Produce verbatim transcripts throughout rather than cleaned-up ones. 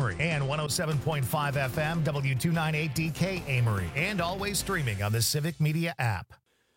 Amory, and one oh seven point five F M, W two ninety-eight D K Amory, and always streaming on the Civic Media app.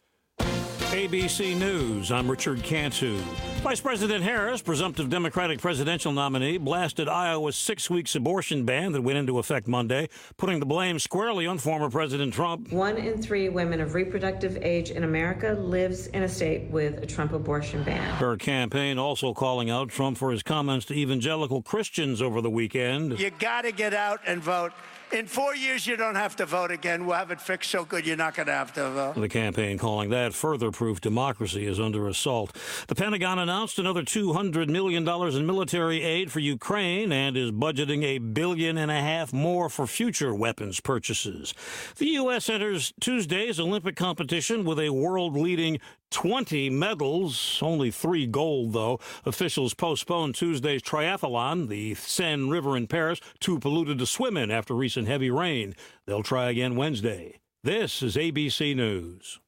A B C News, I'm Richard Cantu. Vice President Harris, presumptive Democratic presidential nominee, blasted Iowa's six-week abortion ban that went into effect Monday, putting the blame squarely on former President Trump. One in three women of reproductive age in America lives in a state with a Trump abortion ban. Her campaign also calling out Trump for his comments to evangelical Christians over the weekend. You got to get out and vote. In four years, you don't have to vote again. We'll have it fixed so good you're not going to have to vote. The campaign calling that further proof democracy is under assault. The Pentagon announced another two hundred million dollars in military aid for Ukraine and is budgeting a billion and a half more for future weapons purchases. The U S enters Tuesday's Olympic competition with a world-leading twenty medals, only three gold, though. Officials postponed Tuesday's triathlon, the Seine River in Paris, too polluted to swim in after recent heavy rain. They'll try again Wednesday. This is A B C News.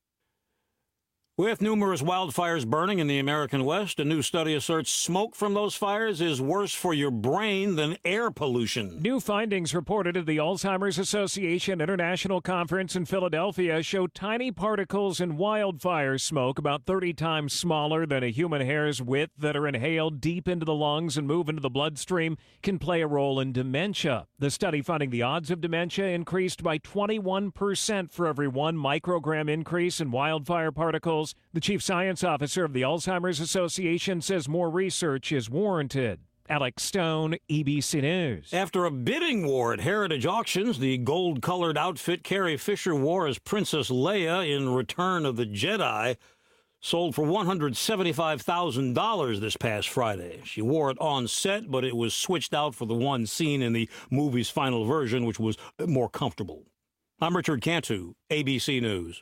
With numerous wildfires burning in the American West, a new study asserts smoke from those fires is worse for your brain than air pollution. New findings reported at the Alzheimer's Association International Conference in Philadelphia show tiny particles in wildfire smoke, about thirty times smaller than a human hair's width, that are inhaled deep into the lungs and move into the bloodstream, can play a role in dementia. The study finding the odds of dementia increased by twenty-one percent for every one microgram increase in wildfire particles. The chief science officer of the Alzheimer's Association says more research is warranted. Alex Stone, E B C News. After a bidding war at Heritage Auctions, the gold-colored outfit Carrie Fisher wore as Princess Leia in Return of the Jedi sold for one hundred seventy-five thousand dollars this past Friday. She wore it on set, but it was switched out for the one seen in the movie's final version, which was more comfortable. I'm Richard Cantu, A B C News.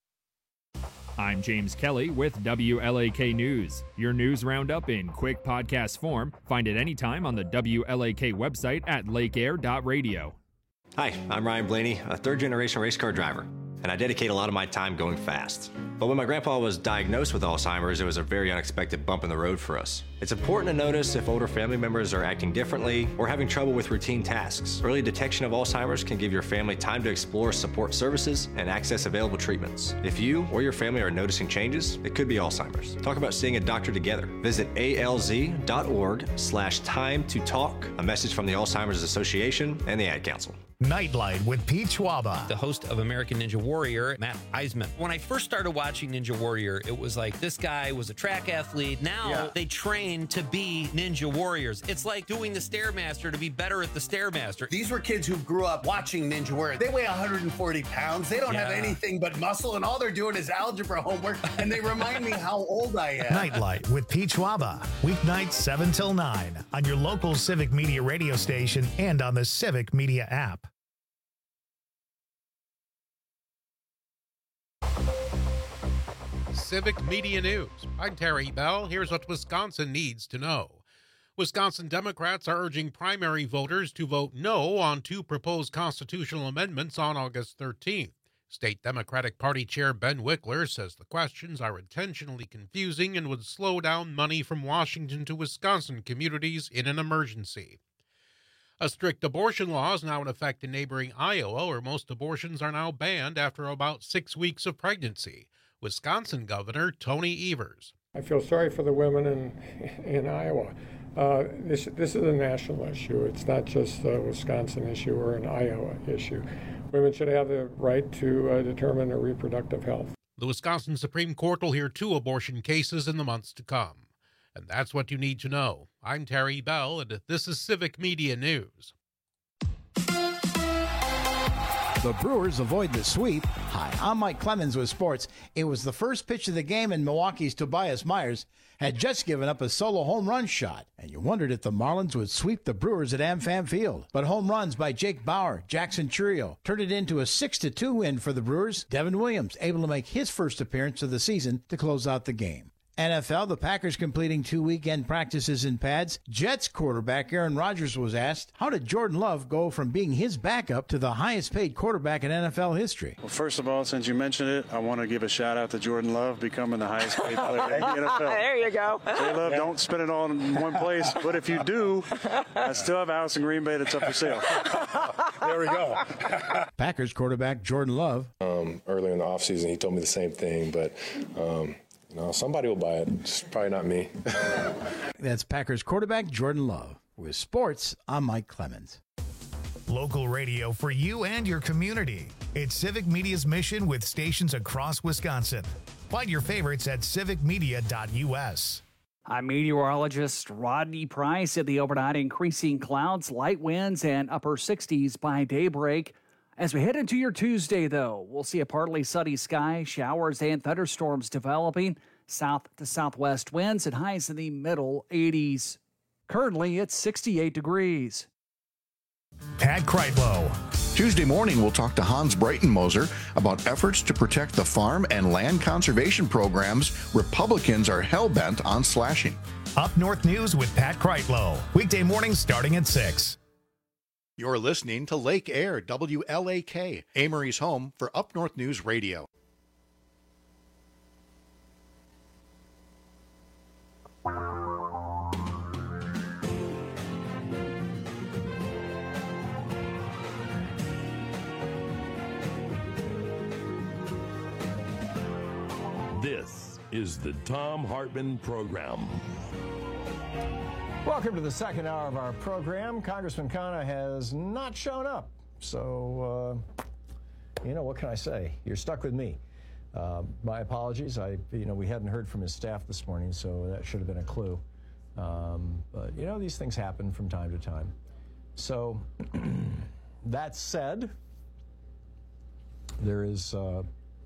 I'm James Kelly with W L A K News. Your news roundup in quick podcast form. Find it anytime on the W L A K website at lake air dot radio. Hi, I'm Ryan Blaney, a third-generation race car driver, and I dedicate a lot of my time going fast. But when my grandpa was diagnosed with Alzheimer's, it was a very unexpected bump in the road for us. It's important to notice if older family members are acting differently or having trouble with routine tasks. Early detection of Alzheimer's can give your family time to explore support services and access available treatments. If you or your family are noticing changes, it could be Alzheimer's. Talk about seeing a doctor together. Visit A L Z dot org slash time to talk. A message from the Alzheimer's Association and the Ad Council. Nightlight with Pete Schwaba. The host of American Ninja Warrior, Matt Eisman. When I first started watching Ninja Warrior, it was like this guy was a track athlete. Now yeah. they train to be Ninja Warriors. It's like doing the Stairmaster to be better at the Stairmaster. These were kids who grew up watching Ninja Warrior. They weigh one hundred forty pounds. They don't yeah. have anything but muscle, and all they're doing is algebra homework, and they remind me how old I am. Nightlight with Pete Schwaba. Weeknights seven till nine on your local Civic Media radio station and on the Civic Media app. Civic Media News. I'm Terry Bell. Here's what Wisconsin needs to know. Wisconsin Democrats are urging primary voters to vote no on two proposed constitutional amendments on August thirteenth. State Democratic Party Chair Ben Wickler says the questions are intentionally confusing and would slow down money from Washington to Wisconsin communities in an emergency. A strict abortion law is now in effect in neighboring Iowa, where most abortions are now banned after about six weeks of pregnancy. Wisconsin Governor Tony Evers. I feel sorry for the women in in Iowa. Uh, this this is a national issue. It's not just a Wisconsin issue or an Iowa issue. Women should have the right to uh, determine their reproductive health. The Wisconsin Supreme Court will hear two abortion cases in the months to come. And that's what you need to know. I'm Terry Bell, and this is Civic Media News. The Brewers avoid the sweep. Hi, I'm Mike Clemens with sports. It was the first pitch of the game, and Milwaukee's Tobias Myers had just given up a solo home run shot, and you wondered if the Marlins would sweep the Brewers at AmFam Field. But home runs by Jake Bauer, Jackson Churio turned it into a six to two win for the Brewers. Devin Williams able to make his first appearance of the season to close out the game. N F L, the Packers completing two weekend practices in pads. Jets quarterback Aaron Rodgers was asked, how did Jordan Love go from being his backup to the highest paid quarterback in N F L history? Well, first of all, since you mentioned it, I want to give a shout out to Jordan Love becoming the highest paid player in the N F L. There you go. J-Love, yeah. Don't spend it all in one place, but if you do, I still have a house in Green Bay that's up for sale. There we go. Packers quarterback Jordan Love. Um, earlier in the offseason, he told me the same thing, but um, you know, somebody will buy it. It's probably not me. That's Packers quarterback Jordan Love. With sports, I'm Mike Clemens. Local radio for you and your community. It's Civic Media's mission with stations across Wisconsin. Find your favorites at civic media dot u s. I'm meteorologist Rodney Price at the overnight. Increasing clouds, light winds, and upper sixties by daybreak. As we head into your Tuesday, though, we'll see a partly sunny sky, showers and thunderstorms developing, south to southwest winds and highs in the middle eighties. Currently, it's sixty-eight degrees. Pat Kreitlow. Tuesday morning, we'll talk to Hans Breitenmoser about efforts to protect the farm and land conservation programs Republicans are hell-bent on slashing. Up North News with Pat Kreitlow. Weekday mornings starting at six. You're listening to Lake Air, W L A K, Amory's home for Up North News Radio. This is the Thom Hartmann Program. Welcome to the second hour of our program. Congressman Khanna has not shown up. So, uh, you know, what can I say? You're stuck with me. Uh, my apologies. I, you know, we hadn't heard from his staff this morning, so that should have been a clue. Um, but, you know, these things happen from time to time. So, that said, there is... Uh,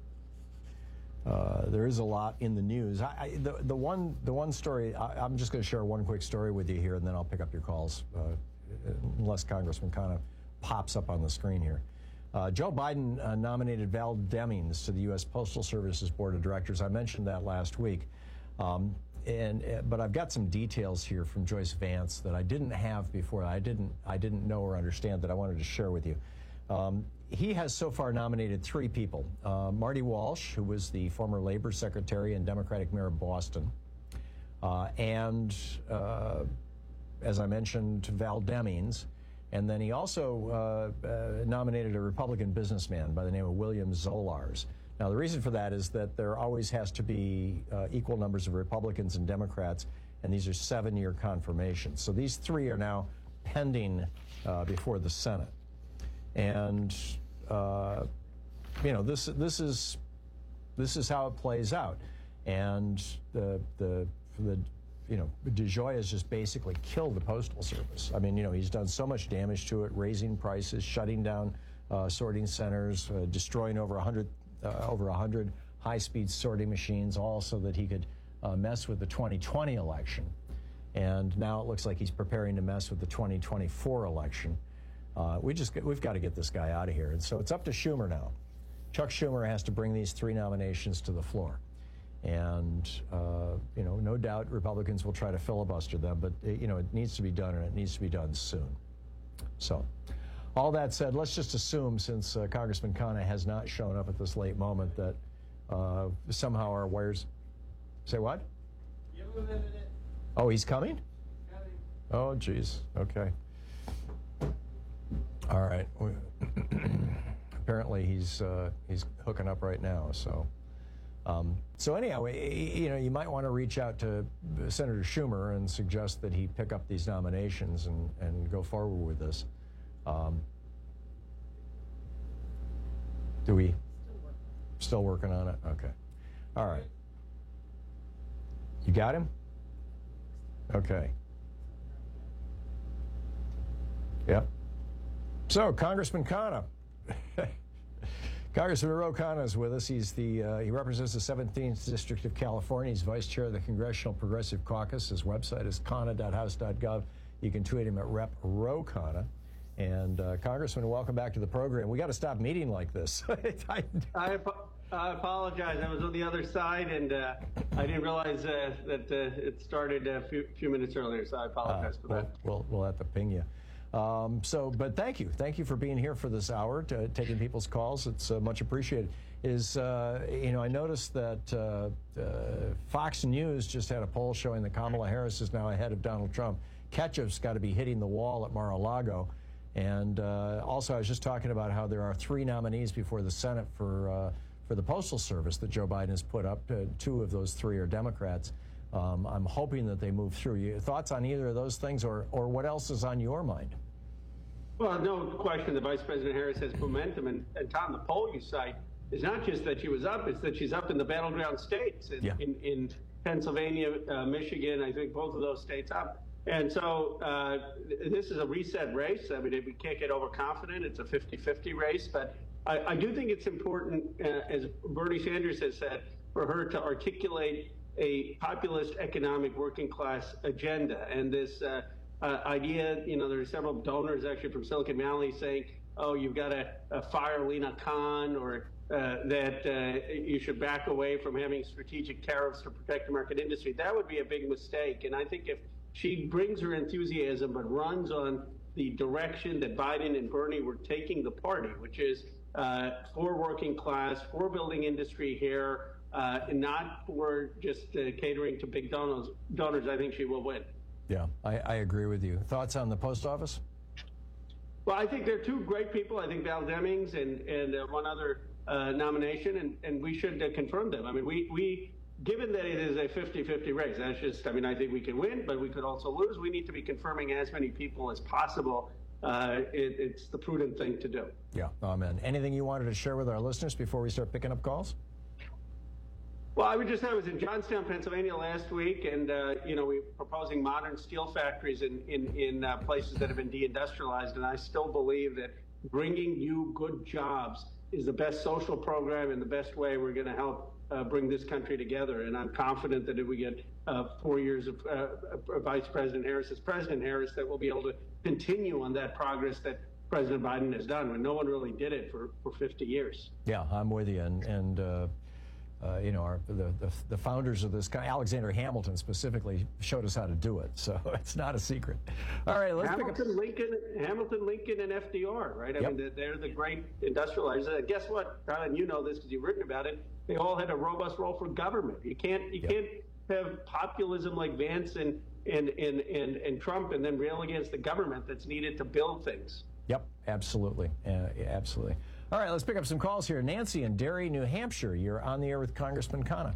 Uh, there is a lot in the news. I, I, the, the one the one story, I, I'm just going to share one quick story with you here, and then I'll pick up your calls, uh, unless Congressman kind of pops up on the screen here. Uh, Joe Biden uh, nominated Val Demings to the U S Postal Service's Board of Directors. I mentioned that last week. Um, and uh, but I've got some details here from Joyce Vance that I didn't have before. I didn't I didn't know or understand that I wanted to share with you. Um, He has so far nominated three people. Uh, Marty Walsh, who was the former Labor Secretary and Democratic Mayor of Boston. Uh, and, uh, as I mentioned, Val Demings. And then he also uh, uh, nominated a Republican businessman by the name of William Zolars. Now, the reason for that is that there always has to be uh, equal numbers of Republicans and Democrats, and these are seven-year confirmations. So these three are now pending uh, before the Senate. And, uh, you know, this this is this is how it plays out. And the, the, the you know, DeJoy has just basically killed the Postal Service. I mean, you know, he's done so much damage to it, raising prices, shutting down uh, sorting centers, uh, destroying over one hundred, uh, over one hundred high-speed sorting machines, all so that he could uh, mess with the twenty twenty election. And now it looks like he's preparing to mess with the twenty twenty-four election. Uh, we just we've got to get this guy out of here, and so it's up to Schumer now. Chuck Schumer has to bring these three nominations to the floor, and uh, you know, no doubt Republicans will try to filibuster them, but it, you know, it needs to be done, and it needs to be done soon. So, all that said, let's just assume, since uh, Congressman Khanna has not shown up at this late moment, that uh, somehow our wires. Say what? Oh, he's coming? Oh, geez. Okay. All right. Apparently, he's uh, he's hooking up right now. So, um, so anyhow, you know, you might want to reach out to Senator Schumer and suggest that he pick up these nominations and and go forward with this. Um, do we? Still working on it. Okay. All right. You got him? Okay. Yep. So, Congressman Khanna. Congressman Ro Khanna is with us. He's the uh, he represents the seventeenth District of California. He's vice chair of the Congressional Progressive Caucus. His website is khanna dot house dot gov. You can tweet him at Rep Ro Khanna. And uh, Congressman, welcome back to the program. We got to stop meeting like this. I, I apologize. I was on the other side, and uh, I didn't realize uh, that uh, it started a few, few minutes earlier, so I apologize uh, for we'll, that. We'll, we'll have to ping you. Um, so, but thank you. Thank you for being here for this hour, to, taking people's calls. It's uh, much appreciated. Is, uh, you know, I noticed that uh, uh, Fox News just had a poll showing that Kamala Harris is now ahead of Donald Trump. Ketchup's got to be hitting the wall at Mar-a-Lago. And uh, also, I was just talking about how there are three nominees before the Senate for uh, for the Postal Service that Joe Biden has put up. Uh, two of those three are Democrats. Um, I'm hoping that they move through. Your thoughts on either of those things, or or what else is on your mind? Well, no question that Vice President Harris has momentum. And, and Tom, the poll you cite is not just that she was up, it's that she's up in the battleground states, in, yeah. in, in Pennsylvania, uh, Michigan, I think both of those states up. And so uh, this is a reset race. I mean, we can't get overconfident. It's a fifty fifty race. But I, I do think it's important, uh, as Bernie Sanders has said, for her to articulate a populist economic working class agenda. And this uh, uh, idea, you know, there are several donors actually from Silicon Valley saying, oh, you've got to uh, fire Lina Khan, or uh, that uh, you should back away from having strategic tariffs to protect American industry. That would be a big mistake. And I think if she brings her enthusiasm but runs on the direction that Biden and Bernie were taking the party, which is uh, for working class, for building industry here, uh, and not for just uh, catering to big donors, donors, I think she will win. Yeah, I, I agree with you. Thoughts on the post office? Well, I think they're two great people. I think Val Demings and, and uh, one other uh, nomination, and, and we should uh, confirm them. I mean, we, we given that it is a fifty fifty race, that's just, I mean, I think we can win, but we could also lose. We need to be confirming as many people as possible. Uh, it, it's the prudent thing to do. Yeah, amen. Anything you wanted to share with our listeners before we start picking up calls? Well, I would just say I was in Johnstown, Pennsylvania last week, and, uh, you know, we're proposing modern steel factories in, in, in uh, places that have been deindustrialized, and I still believe that bringing you good jobs is the best social program and the best way we're going to help Uh, bring this country together. And I'm confident that if we get uh, four years of uh, uh, Vice President Harris as President Harris, that we'll be able to continue on that progress that President Biden has done, when no one really did it for, for fifty years. Yeah, I'm with you. And, and uh, uh, you know, our, the, the, the founders of this, Alexander Hamilton specifically, showed us how to do it. So it's not a secret. All right, let's Hamilton, pick up. Lincoln, Hamilton, Lincoln, and F D R, right? I Yep. mean, they're the great industrializers. And guess what, Tyler, and you know this because you've written about it, they all had a robust role for government. You can't you yep. can't have populism like Vance and, and, and, and, and Trump and then rail against the government that's needed to build things. Yep, absolutely. Uh, yeah, absolutely. All right, let's pick up some calls here. Nancy in Derry, New Hampshire. You're on the air with Congressman Khanna.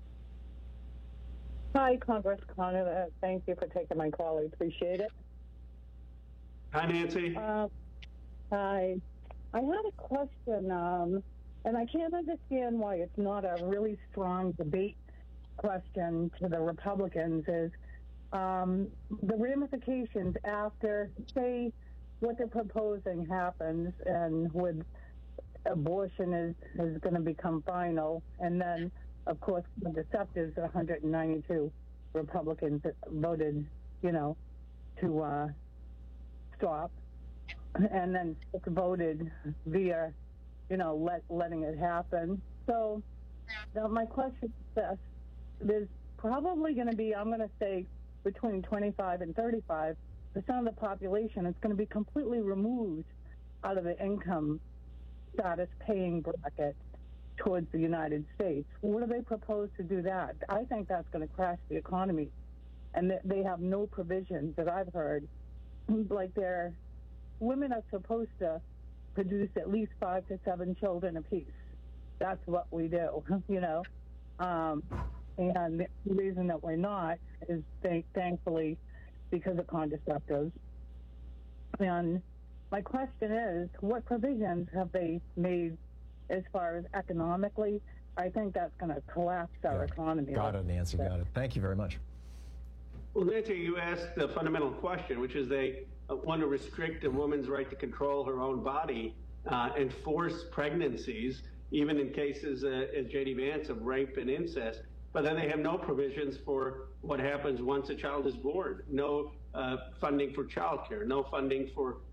Hi, Congress Khanna. Uh, thank you for taking my call. I appreciate it. Hi, Nancy. Uh, hi. I had a question, um, and I can't understand why it's not a really strong debate question to the Republicans, is um, the ramifications after, say, what they're proposing happens, and with abortion is, is going to become final, and then, of course, the contraceptives, one hundred ninety-two Republicans that voted, you know, to uh, stop, and then it's voted via, you know, let, letting it happen. So now my question is this. There's probably going to be, I'm going to say, between twenty-five and thirty-five percent of the population is going to be completely removed out of the income status paying bracket towards the United States. What do they propose to do that? I think that's going to crash the economy. And they have no provisions that I've heard. Like they're, women are supposed to produce at least five to seven children apiece. That's what we do, you know. Um, and the reason that we're not is, th- thankfully, because of contraceptives. And my question is, what provisions have they made as far as economically? I think that's going to collapse our yeah. economy. Got it, Nancy, got it. Thank you very much. Well, Nancy, you asked the fundamental question, which is they uh, want to restrict a woman's right to control her own body uh, and force pregnancies, even in cases, uh, as J D Vance, of rape and incest. But then they have no provisions for what happens once a child is born. No uh, funding for child care, no funding for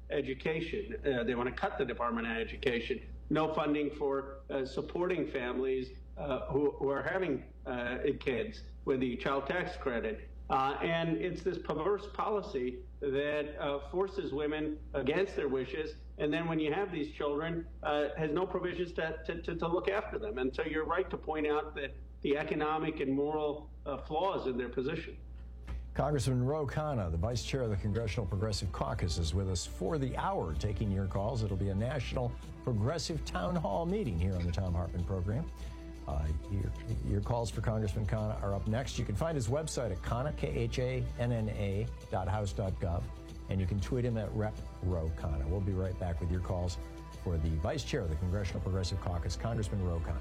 education. Uh, they want to cut the Department of Education. No funding for uh, supporting families uh, who, who are having uh, kids with the child tax credit. Uh, and it's this perverse policy that uh, forces women against their wishes. And then when you have these children, uh, has no provisions to, to, to, to look after them. And so you're right to point out that the economic and moral uh, flaws in their position. Congressman Ro Khanna, the vice chair of the Congressional Progressive Caucus, is with us for the hour taking your calls. It'll be a national progressive town hall meeting here on the Thom Hartmann program. Uh, your, your calls for Congressman Khanna are up next. You can find his website at Khanna, K H A N N A, dot house dot gov, and you can tweet him at Rep Ro Khanna. We'll be right back with your calls for the vice chair of the Congressional Progressive Caucus, Congressman Ro Khanna.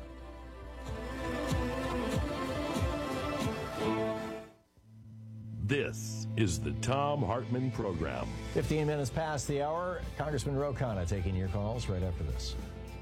This is the Thom Hartmann program. fifteen minutes past the hour. Congressman Ro Khanna taking your calls right after this.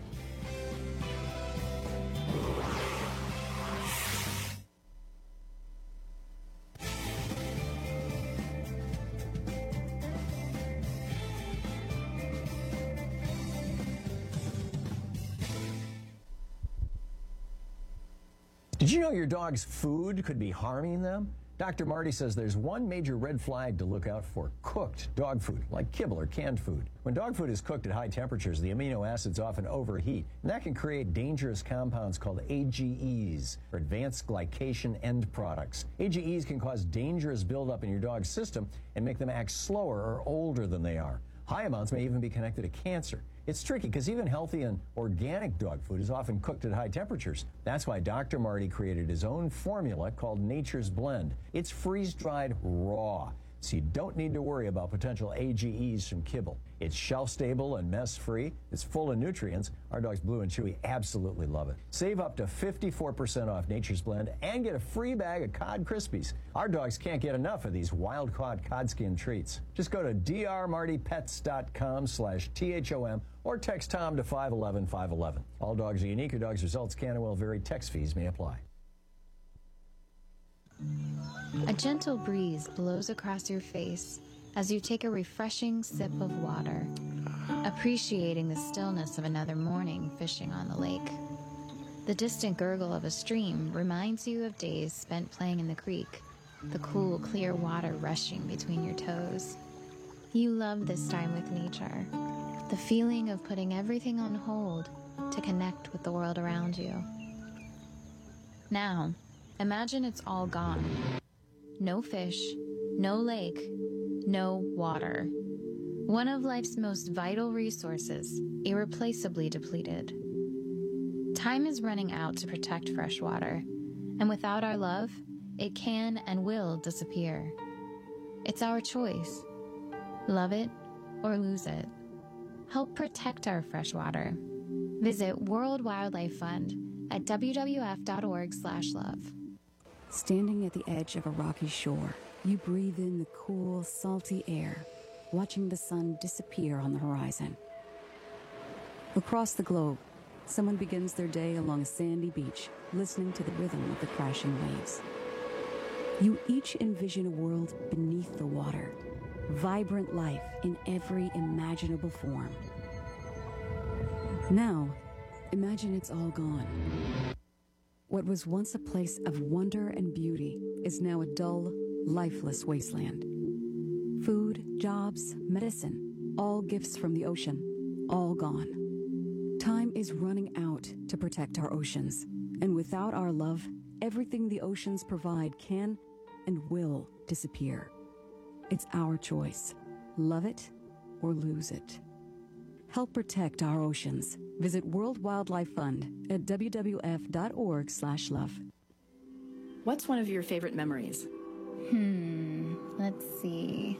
Did you know your dog's food could be harming them? Doctor Marty says there's one major red flag to look out for: cooked dog food, like kibble or canned food. When dog food is cooked at high temperatures, the amino acids often overheat, and that can create dangerous compounds called A G Es, or advanced glycation end products. A G Es can cause dangerous buildup in your dog's system and make them act slower or older than they are. High amounts may even be connected to cancer. It's tricky because even healthy and organic dog food is often cooked at high temperatures. That's why Doctor Marty created his own formula called Nature's Blend. It's freeze-dried raw, so you don't need to worry about potential A G Es from kibble. It's shelf-stable and mess-free. It's full of nutrients. Our dogs Blue and Chewy absolutely love it. Save up to fifty-four percent off Nature's Blend and get a free bag of Cod Krispies. Our dogs can't get enough of these wild-caught cod skin treats. Just go to d r marty pets dot com slash T H O M or text Tom to five one one five one one. All dogs are unique. Your dog's results can and will vary. Text fees may apply. A gentle breeze blows across your face as you take a refreshing sip of water, appreciating the stillness of another morning fishing on the lake. The distant gurgle of a stream reminds you of days spent playing in the creek, the cool, clear water rushing between your toes. You love this time with nature, the feeling of putting everything on hold to connect with the world around you. Now, imagine it's all gone. No fish, no lake, no water. One of life's most vital resources, irreplaceably depleted. Time is running out to protect fresh water, and without our love, it can and will disappear. It's our choice. Love it or lose it. Help protect our fresh water. Visit World Wildlife Fund at w w f dot org slash love. Standing at the edge of a rocky shore, you breathe in the cool, salty air, watching the sun disappear on the horizon. Across the globe, someone begins their day along a sandy beach, listening to the rhythm of the crashing waves. You each envision a world beneath the water, vibrant life in every imaginable form. Now, imagine it's all gone. What was once a place of wonder and beauty is now a dull, lifeless wasteland. Food, jobs, medicine, all gifts from the ocean, all gone. Time is running out to protect our oceans, and without our love, everything the oceans provide can and will disappear. It's our choice. Love it or lose it. Help protect our oceans. Visit World Wildlife Fund at w w f dot org slash love. What's one of your favorite memories? Hmm, let's see.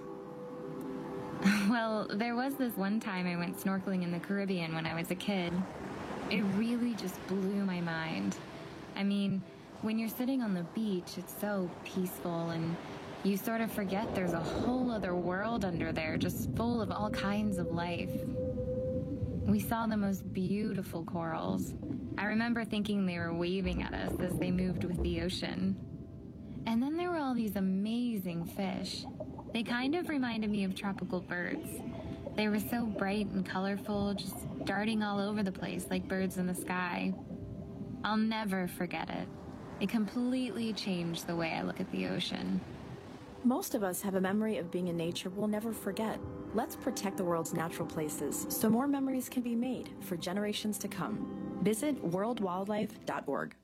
Well, there was this one time I went snorkeling in the Caribbean when I was a kid. It really just blew my mind. I mean, when you're sitting on the beach, it's so peaceful, and you sort of forget there's a whole other world under there, just full of all kinds of life. We saw the most beautiful corals. I remember thinking they were waving at us as they moved with the ocean. And then there were all these amazing fish. They kind of reminded me of tropical birds. They were so bright and colorful, just darting all over the place like birds in the sky. I'll never forget it. It completely changed the way I look at the ocean. Most of us have a memory of being in nature we'll never forget. Let's protect the world's natural places so more memories can be made for generations to come. Visit world wildlife dot org.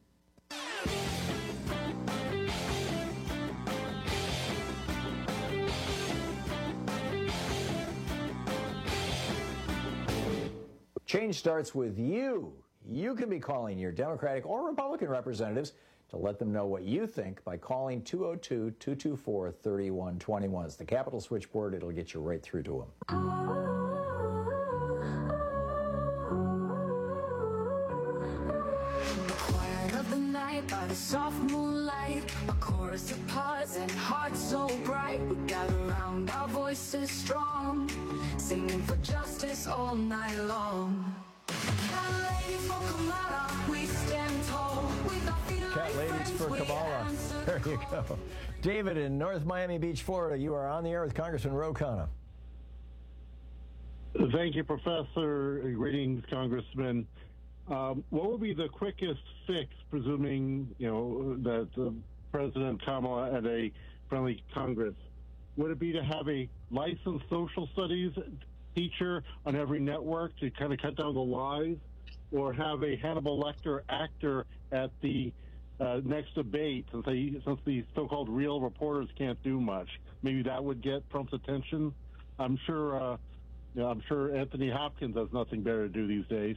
Change starts with you. You can be calling your Democratic or Republican representatives to let them know what you think by calling two oh two, two two four, three one two one. It's the Capitol switchboard. It'll get you right through to them. Of the night, by the soft moonlight, a chorus of hearts and hearts so bright. We gather around, our voices strong, singing for justice all night long. Cat ladies for Kamala, we stand tall. With our feet Cat ladies for Kamala. There you go. David in North Miami Beach, Florida, you are on the air with Congressman Ro Khanna. Thank you, Professor. Greetings, Congressman. Um, what would be the quickest fix, presuming, you know, that uh, President Kamala had a friendly Congress? Would it be to have a licensed social studies teacher on every network to kind of cut down the lies, or have a Hannibal Lecter actor at the uh, next debate, since, they, since the so-called real reporters can't do much? Maybe that would get Trump's attention. I'm sure, uh, you know, I'm sure Anthony Hopkins has nothing better to do these days.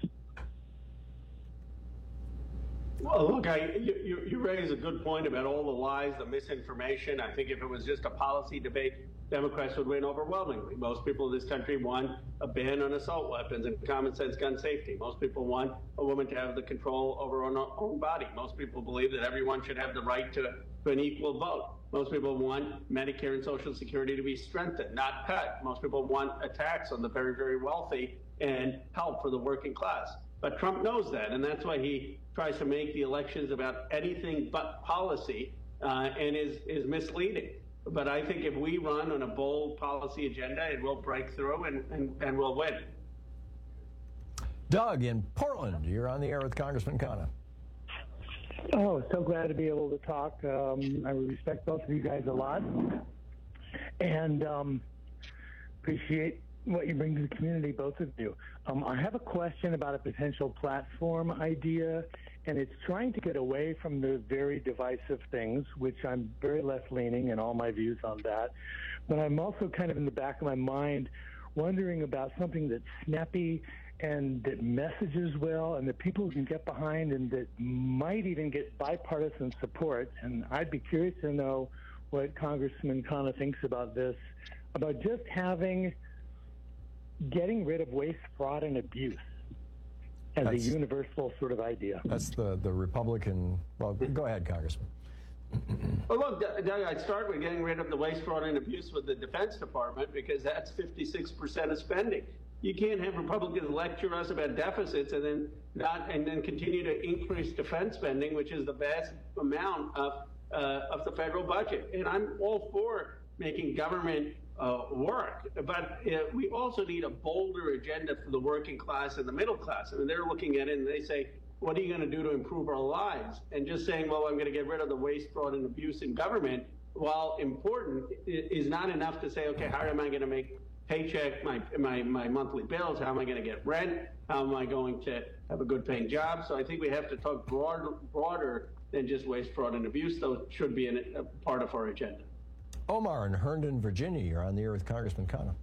Well, look, I, you, you raise a good point about all the lies, the misinformation. I think if it was just a policy debate, Democrats would win overwhelmingly. Most people in this country want a ban on assault weapons and common sense gun safety. Most people want a woman to have the control over her own, own body. Most people believe that everyone should have the right to, to an equal vote. Most people want Medicare and Social Security to be strengthened, not cut. Most people want a tax on the very, very wealthy and help for the working class. But Trump knows that, and that's why he tries to make the elections about anything but policy uh, and is, is misleading. But I think if we run on a bold policy agenda, it will break through and, and, and we'll win. Doug in Portland, you're on the air with Congressman Khanna. Oh, so glad to be able to talk. Um, I respect both of you guys a lot and um, appreciate what you bring to the community, both of you. Um, I have a question about a potential platform idea, and it's trying to get away from the very divisive things, which I'm very left-leaning in all my views on that. But I'm also kind of in the back of my mind wondering about something that's snappy and that messages well and that people can get behind and that might even get bipartisan support. And I'd be curious to know what Congressman Khanna thinks about this, about just having getting rid of waste, fraud, and abuse as that's, a universal sort of idea. That's the, the Republican... Well, go ahead, Congressman. Well, look, Doug, I'd start with getting rid of the waste, fraud, and abuse with the Defense Department, because that's fifty-six percent of spending. You can't have Republicans lecture us about deficits and then not and then continue to increase defense spending, which is the vast amount of uh, of the federal budget. And I'm all for making government Uh, work, but uh, we also need a bolder agenda for the working class and the middle class. I mean, they're looking at it and they say, what are you going to do to improve our lives? And just saying, well, I'm going to get rid of the waste, fraud, and abuse in government, while important, is not enough to say, okay, how am I going to make paycheck, my, my, my monthly bills? How am I going to get rent? How am I going to have a good paying job? So I think we have to talk broad, broader than just waste, fraud, and abuse, though it should be an, a part of our agenda. Omar in Herndon, Virginia, you're on the air with Congressman Khanna.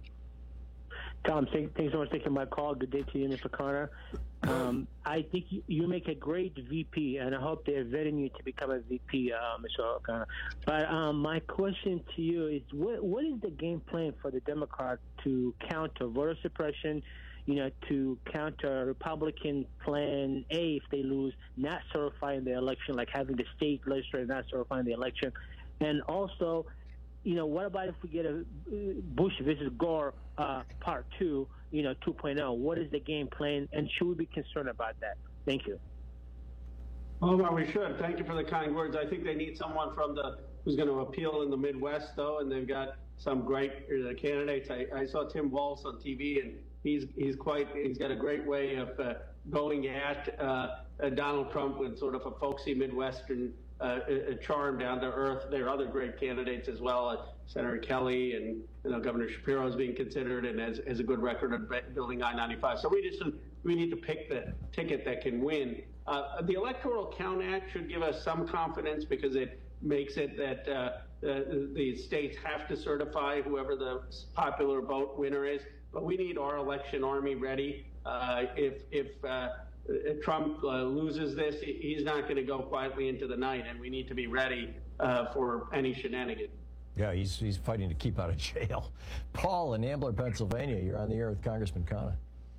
Tom, thank, thanks so much for taking my call. Good day to you, Mister Khanna. Um, I think you, you make a great V P, and I hope they're vetting you to become a V P, uh, Mister Khanna. But um, my question to you is, what, what is the game plan for the Democrats to counter voter suppression, you know, to counter Republican plan A if they lose, not certifying the election, like having the state legislature not certifying the election, and also, you know, what about if we get a Bush versus Gore uh, part two, you know, two point oh? What is the game plan, and should we be concerned about that? Thank you. Oh, well, we should. Thank you for the kind words. I think they need someone from the who's going to appeal in the Midwest, though, and they've got some great uh, candidates. I, I saw Tim Walz on T V, and he's he's quite he's got a great way of uh, going at uh, uh, Donald Trump with sort of a folksy Midwestern uh, uh, charm, down to earth. There are other great candidates as well. Uh, Senator Kelly and you know, Governor Shapiro is being considered, and has, has a good record of building I ninety-five. So we just we need to pick the ticket that can win. Uh, the Electoral Count Act should give us some confidence because it makes it that uh, the, the states have to certify whoever the popular vote winner is. But we need our election army ready. Uh, if if uh, Trump uh, loses this, he's not going to go quietly into the night, and we need to be ready uh, for any shenanigan. Yeah, he's he's fighting to keep out of jail. Paul in Ambler, Pennsylvania, you're on the air with Congressman Khanna.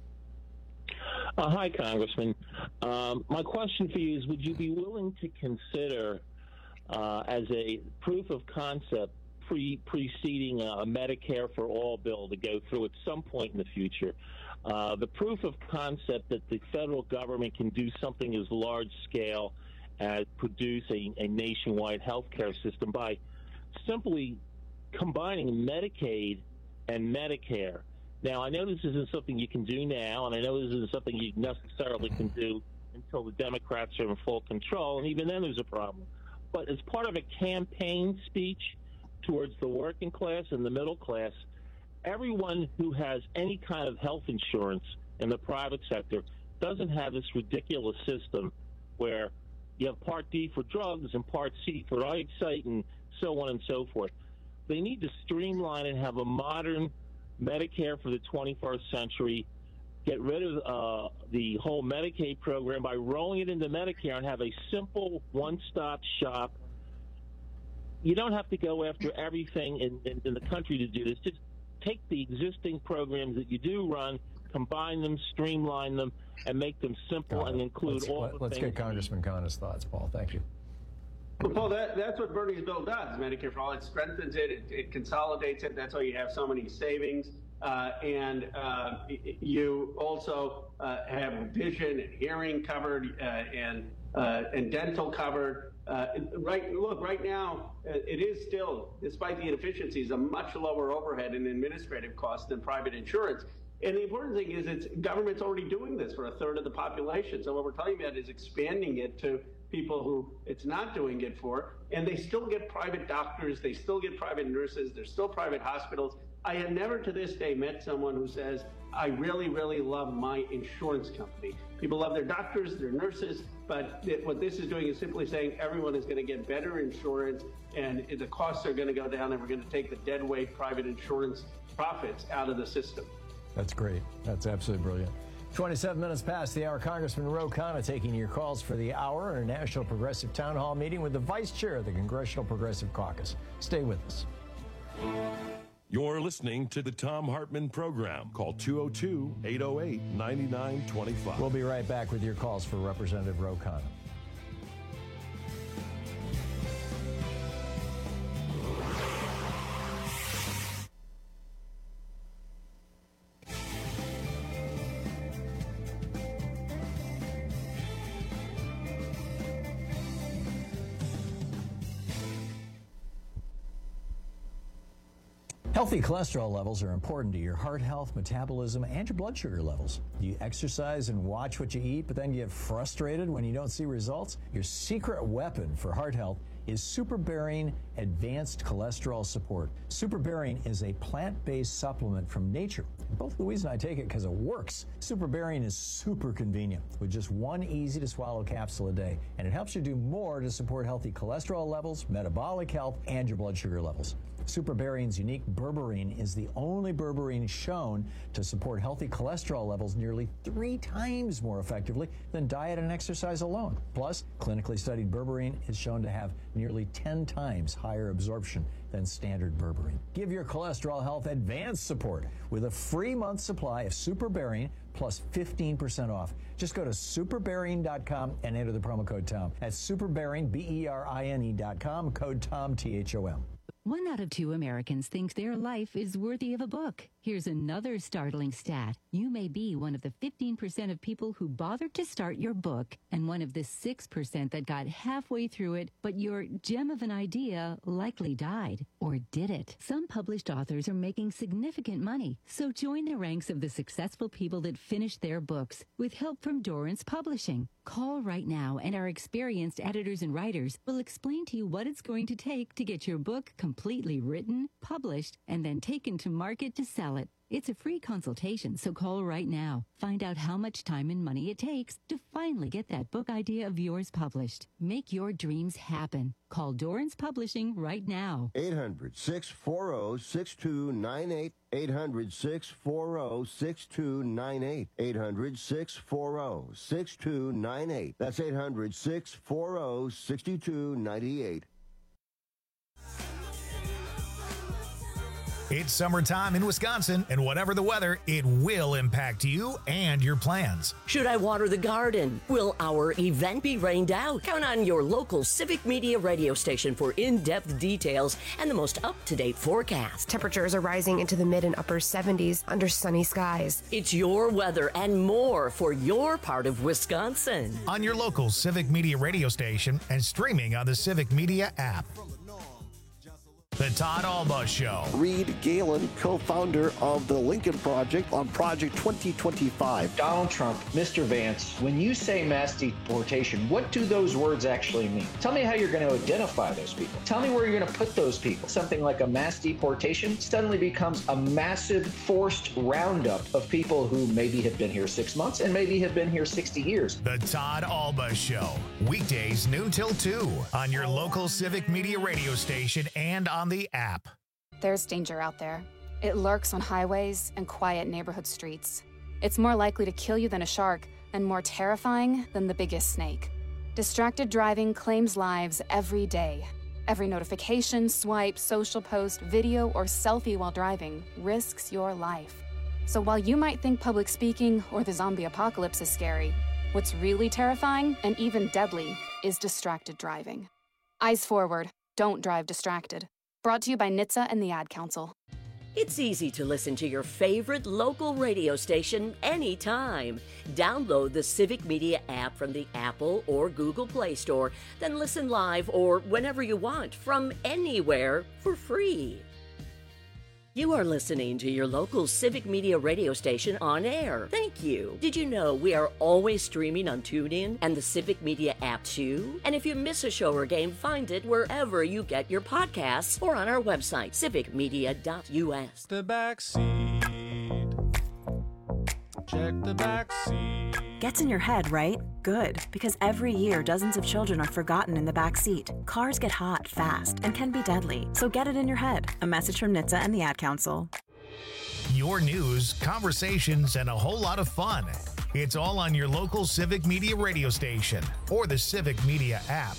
Uh, hi, Congressman. Um, my question for you is, would you be willing to consider, uh, as a proof of concept, pre preceding a Medicare for All bill to go through at some point in the future, uh, the proof of concept that the federal government can do something as large scale as produce a, a nationwide health care system by simply combining Medicaid and Medicare? Now, I know this isn't something you can do now, and I know this isn't something you necessarily can do until the Democrats are in full control, and even then there's a problem. But as part of a campaign speech towards the working class and the middle class, everyone who has any kind of health insurance in the private sector doesn't have this ridiculous system where you have Part D for drugs and Part C for eyesight and so on and so forth. They need to streamline and have a modern Medicare for the twenty-first century, get rid of uh, the whole Medicaid program by rolling it into Medicare and have a simple one-stop shop. You don't have to go after everything in, in, in the country to do this. Just take the existing programs that you do run, combine them, streamline them, and make them simple and include let's, all let, the let's things. Let's get Congressman Khanna's thoughts, Paul. Thank you. Well, Paul, that, that's what Bernie's bill does, Medicare for All. It strengthens it, it, it consolidates it. That's why you have so many savings. Uh, and uh, you also uh, have vision and hearing covered uh, and uh, and dental covered. Uh, right, look, right now, it is still, despite the inefficiencies, a much lower overhead and administrative cost than private insurance. And the important thing is it's government's already doing this for a third of the population. So what we're talking about is expanding it to people who it's not doing it for, and they still get private doctors, they still get private nurses, there's still private hospitals. I have never to this day met someone who says, I really, really love my insurance company. People love their doctors, their nurses, but th- what this is doing is simply saying everyone is going to get better insurance and the costs are going to go down, and we're going to take the dead weight private insurance profits out of the system. That's great. That's absolutely brilliant. twenty-seven minutes past the hour. Congressman Ro Khanna taking your calls for the hour in a National Progressive Town Hall meeting with the Vice Chair of the Congressional Progressive Caucus. Stay with us. You're listening to the Thom Hartmann Program. Call two oh two, eight oh eight, nine nine two five. We'll be right back with your calls for Representative Ro Khanna. Healthy cholesterol levels are important to your heart health, metabolism, and your blood sugar levels. Do you exercise and watch what you eat, but then get frustrated when you don't see results? Your secret weapon for heart health is SuperBarian Advanced Cholesterol Support. SuperBarian is a plant-based supplement from nature. Both Louise and I take it because it works. SuperBarian is super convenient with just one easy-to-swallow capsule a day, and it helps you do more to support healthy cholesterol levels, metabolic health, and your blood sugar levels. SuperBarian's unique berberine is the only berberine shown to support healthy cholesterol levels nearly three times more effectively than diet and exercise alone. Plus, clinically studied berberine is shown to have nearly ten times higher absorption than standard berberine. Give your cholesterol health advanced support with a free month supply of SuperBarian plus fifteen percent off. Just go to superbarian dot com and enter the promo code Tom. That's superbarian, B E R I N E dot com, code Tom, T H O M. One out of two Americans think their life is worthy of a book. Here's another startling stat. You may be one of the fifteen percent of people who bothered to start your book and one of the six percent that got halfway through it, but your gem of an idea likely died. Or did it? Some published authors are making significant money, so join the ranks of the successful people that finished their books with help from Dorrance Publishing. Call right now and our experienced editors and writers will explain to you what it's going to take to get your book completely written, published, and then taken to market to sell it. It's a free consultation, so call right now. Find out how much time and money it takes to finally get that book idea of yours published. Make your dreams happen. Call Dorrance Publishing right now. eight hundred, six four zero, six two nine eight. eight hundred, six four zero, six two nine eight. eight hundred, six four zero, six two nine eight. That's eight hundred, six four zero, six two nine eight. It's summertime in Wisconsin, and whatever the weather, it will impact you and your plans. Should I water the garden? Will our event be rained out? Count on your local Civic Media radio station for in-depth details and the most up-to-date forecast. Temperatures are rising into the mid and upper seventies under sunny skies. It's your weather and more for your part of Wisconsin. On your local Civic Media radio station and streaming on the Civic Media app. The Todd Alba Show. Reed Galen, co-founder of the Lincoln Project on Project twenty twenty-five. Donald Trump, Mister Vance, when you say mass deportation, what do those words actually mean? Tell me how you're going to identify those people. Tell me where you're going to put those people. Something like a mass deportation suddenly becomes a massive forced roundup of people who maybe have been here six months and maybe have been here sixty years. The Todd Alba Show. Weekdays noon till two on your local Civic Media radio station and on the app. There's danger out there. It lurks on highways and quiet neighborhood streets. It's more likely to kill you than a shark and more terrifying than the biggest snake. Distracted driving claims lives every day. Every notification, swipe, social post, video, or selfie while driving risks your life. So while you might think public speaking or the zombie apocalypse is scary, what's really terrifying and even deadly is distracted driving. Eyes forward. Don't drive distracted. Brought to you by N H T S A and the Ad Council. It's easy to listen to your favorite local radio station anytime. Download the Civic Media app from the Apple or Google Play Store, then listen live or whenever you want from anywhere for free. You are listening to your local Civic Media radio station on air. Thank you. Did you know we are always streaming on TuneIn and the Civic Media app too? And if you miss a show or game, find it wherever you get your podcasts or on our website, civic media dot U S. The back seat. Check the back seat. Gets in your head, right? Good, because every year dozens of children are forgotten in the back seat. Cars get hot fast and can be deadly, so get it in your head. A message from N H T S A and the Ad Council. Your news, conversations, and a whole lot of fun. It's all on your local Civic Media radio station or the Civic Media app.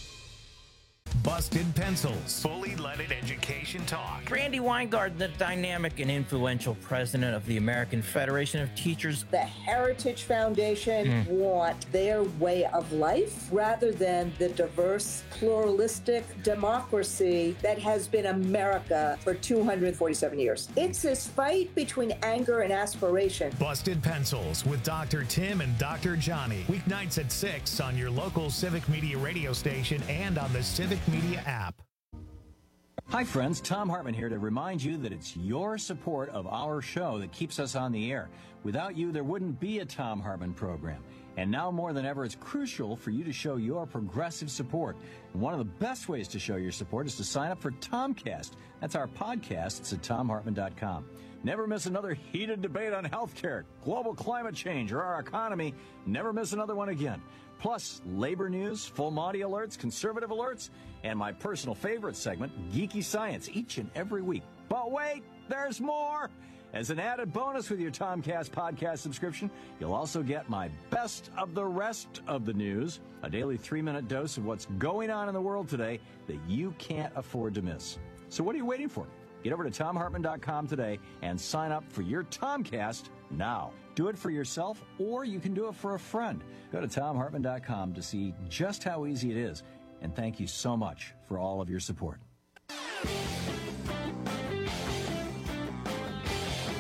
Busted Pencils. Fully leaded education talk. Randy Weingarten, the dynamic and influential president of the American Federation of Teachers. The Heritage Foundation mm. want their way of life rather than the diverse, pluralistic democracy that has been America for two hundred forty-seven years. It's this fight between anger and aspiration. Busted Pencils with Doctor Tim and Doctor Johnny. Weeknights at six on your local Civic Media radio station and on the Civic Media app. Hi friends, Tom Hartman here to remind you that it's your support of our show that keeps us on the air. Without you, there wouldn't be a Tom Hartman program. And now more than ever, it's crucial for you to show your progressive support. And one of the best ways to show your support is to sign up for Tomcast. That's our podcast. It's at tom hartman dot com. Never miss another heated debate on healthcare, global climate change, or our economy. Never miss another one again. Plus, labor news, full Monty alerts, conservative alerts, and my personal favorite segment, Geeky Science, each and every week. But wait, there's more! As an added bonus with your Tomcast podcast subscription, you'll also get my best of the rest of the news, a daily three-minute dose of what's going on in the world today that you can't afford to miss. So what are you waiting for? Get over to tom hartman dot com today and sign up for your Tomcast now. Do it for yourself, or you can do it for a friend. Go to tom hartman dot com to see just how easy it is. And thank you so much for all of your support.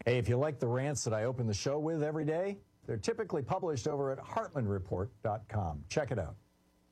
Hey, if you like the rants that I open the show with every day, they're typically published over at Hartman Report dot com. Check it out.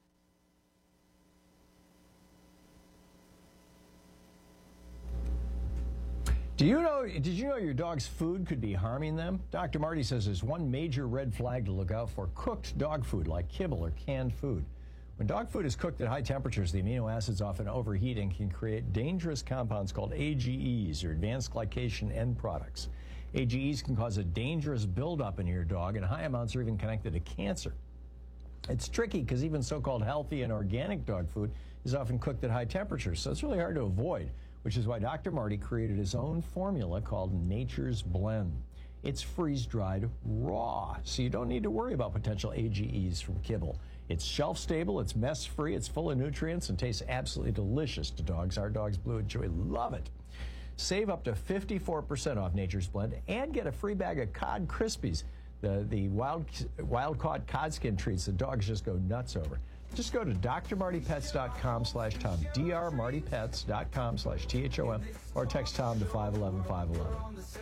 Do you know, did you know your dog's food could be harming them? Doctor Marty says there's one major red flag to look out for: cooked dog food like kibble or canned food. When dog food is cooked at high temperatures, the amino acids often overheat and can create dangerous compounds called A G Es, or advanced glycation end products. A G Es can cause a dangerous buildup in your dog, and high amounts are even connected to cancer. It's tricky because even so-called healthy and organic dog food is often cooked at high temperatures, so it's really hard to avoid, which is why Doctor Marty created his own formula called Nature's Blend. It's freeze-dried raw, so you don't need to worry about potential A G Es from kibble. It's shelf-stable, it's mess-free, it's full of nutrients, and tastes absolutely delicious to dogs. Our dogs, Blue and Joey, love it. Save up to fifty-four percent off Nature's Blend and get a free bag of Cod Krispies, the, the wild, wild-caught cod skin treats that dogs just go nuts over. Just go to D R Marty Pets dot com slash Tom, D R Marty Pets dot com slash T H O M, or text Tom to five one one, five one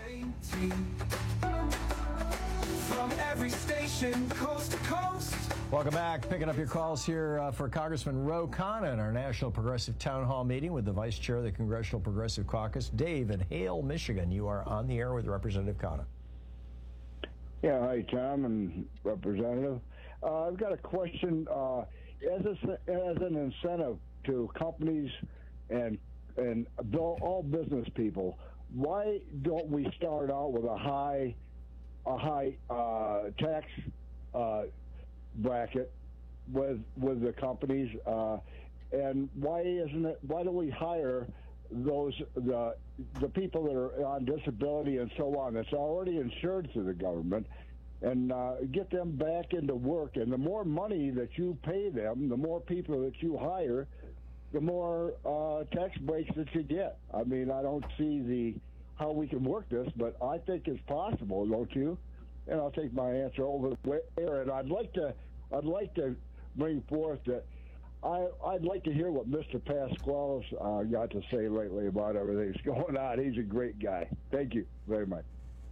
one. From every station, coast to coast. Welcome back. Picking up your calls here uh, for Congressman Ro Khanna in our National Progressive Town Hall meeting with the Vice Chair of the Congressional Progressive Caucus, Dave in Hale, Michigan. You are on the air with Representative Khanna. Yeah, hi, Tom and Representative. Uh, I've got a question. Uh, as, a, as an incentive to companies and and all business people, why don't we start out with a high a high uh, tax uh, bracket with with the companies, uh, and why isn't it? Why don't we hire those the the people that are on disability and so on that's already insured through the government, and uh, get them back into work? And the more money that you pay them, the more people that you hire, the more uh, tax breaks that you get. I mean, I don't see the how we can work this, but I think it's possible, don't you? And I'll take my answer over there. And I'd like to, I'd like to bring forth that I, I'd like to hear what Mister Pasquale's uh, got to say lately about everything that's going on. He's a great guy. Thank you very much.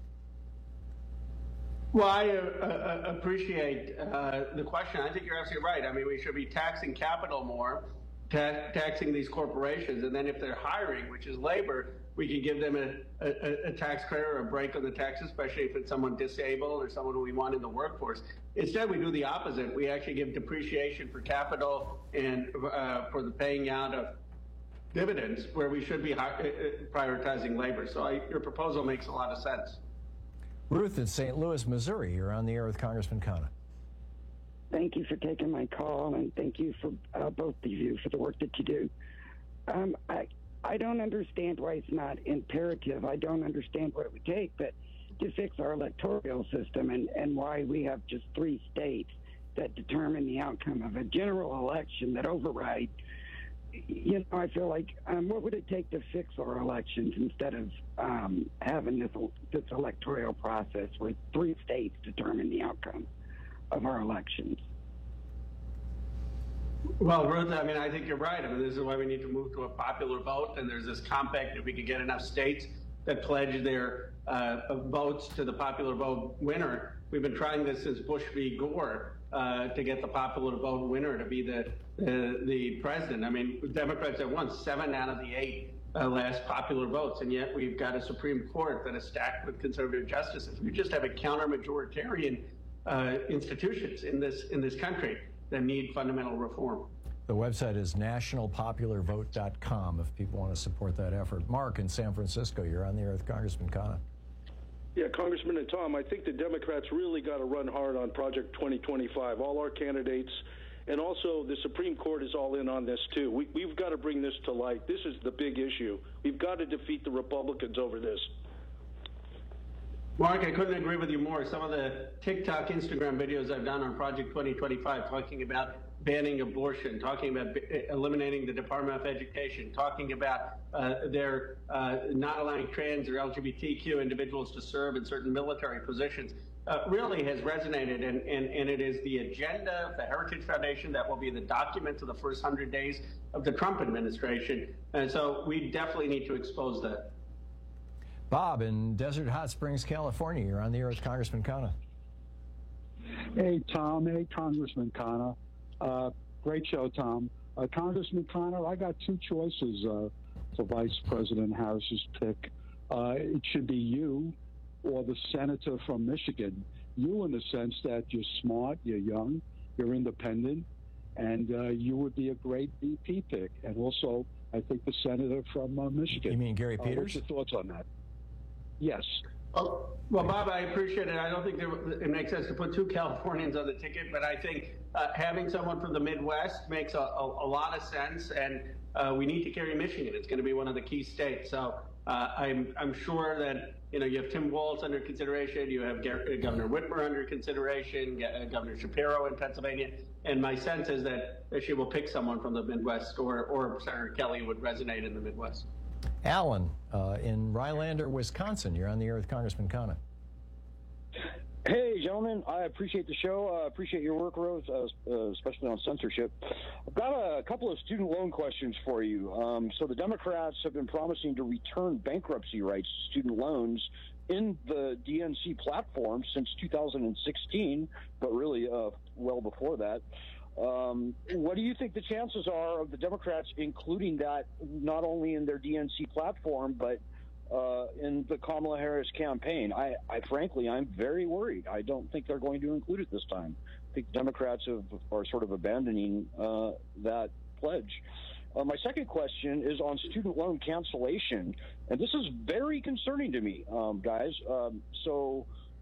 Well, I uh, uh, appreciate uh, the question. I think you're absolutely right. I mean, we should be taxing capital more, ta- taxing these corporations, and then if they're hiring, which is labor, we can give them a, a, a tax credit or a break on the taxes, especially if it's someone disabled or someone we want in the workforce. Instead, we do the opposite. We actually give depreciation for capital and uh, for the paying out of dividends, where we should be hi- prioritizing labor. So I, your proposal makes a lot of sense. Ruth in Saint Louis, Missouri. You're on the air with Congressman Khanna. Thank you for taking my call, and thank you for uh, both of you for the work that you do. Um, I, I don't understand why it's not imperative. I don't understand what it would take, but to fix our electoral system, and, and why we have just three states that determine the outcome of a general election that override. You know, I feel like, um, what would it take to fix our elections instead of um, having this this electoral process where three states determine the outcome of our elections? Well, Ruth, I mean, I think you're right. I mean, this is why we need to move to a popular vote. And there's this compact, if we could get enough states that pledge their uh, votes to the popular vote winner. We've been trying this since Bush v. Gore uh, to get the popular vote winner to be the uh, the president. I mean, Democrats have won seven out of the eight uh, last popular votes, and yet we've got a Supreme Court that is stacked with conservative justices. We just have a counter-majoritarian uh, institutions in this in this country that need fundamental reform. The website is national popular vote dot com if people want to support that effort. Mark in San Francisco, you're on the air with Congressman Khanna. Yeah, Congressman and Tom, I think the Democrats really got to run hard on Project twenty twenty-five. All our candidates, and also the Supreme Court is all in on this too. We, we've got to bring this to light. This is the big issue. We've got to defeat the Republicans over this. Mark, I couldn't agree with you more. Some of the TikTok, Instagram videos I've done on Project twenty twenty-five talking about banning abortion, talking about b- eliminating the Department of Education, talking about uh, their uh, not allowing trans or L G B T Q individuals to serve in certain military positions, uh, really has resonated. And, and, and it is the agenda of the Heritage Foundation that will be the document of the first one hundred days of the Trump administration. And so we definitely need to expose that. Bob in Desert Hot Springs, California. You're on the air with Congressman Khanna. Hey, Tom. Hey, Congressman Khanna. Uh, great show, Tom. Uh, Congressman Khanna, I got two choices uh, for Vice President Harris's pick. Uh, it should be you or the senator from Michigan. You in the sense that you're smart, you're young, you're independent, and uh, you would be a great V P pick. And also, I think the senator from uh, Michigan. You mean Gary Peters? Uh, what's your thoughts on that? Yes. Oh, well, Bob, I appreciate it. I don't think there, it makes sense to put two Californians on the ticket, but I think uh, having someone from the Midwest makes a, a, a lot of sense, and uh, we need to carry Michigan. It's going to be one of the key states. So uh, I'm, I'm sure that, you know, you have Tim Walz under consideration, you have Gar- Governor Whitmer under consideration, uh, Governor Shapiro in Pennsylvania, and my sense is that she will pick someone from the Midwest, or, or Senator Kelly would resonate in the Midwest. Alan uh, in Rylander, Wisconsin. You're on the air with Congressman Khanna. Hey, gentlemen. I appreciate the show. I uh, appreciate your work, Rose, uh, uh, especially on censorship. I've got a couple of student loan questions for you. Um, so the Democrats have been promising to return bankruptcy rights to student loans in the D N C platform since two thousand sixteen, but really uh, well before that. Um, what do you think the chances are of the Democrats including that not only in their D N C platform, but uh, in the Kamala Harris campaign? I, I frankly, I'm very worried. I don't think they're going to include it this time. I think Democrats have, are sort of abandoning uh, that pledge. Uh, my second question is on student loan cancellation, and this is very concerning to me, um, guys. Um, so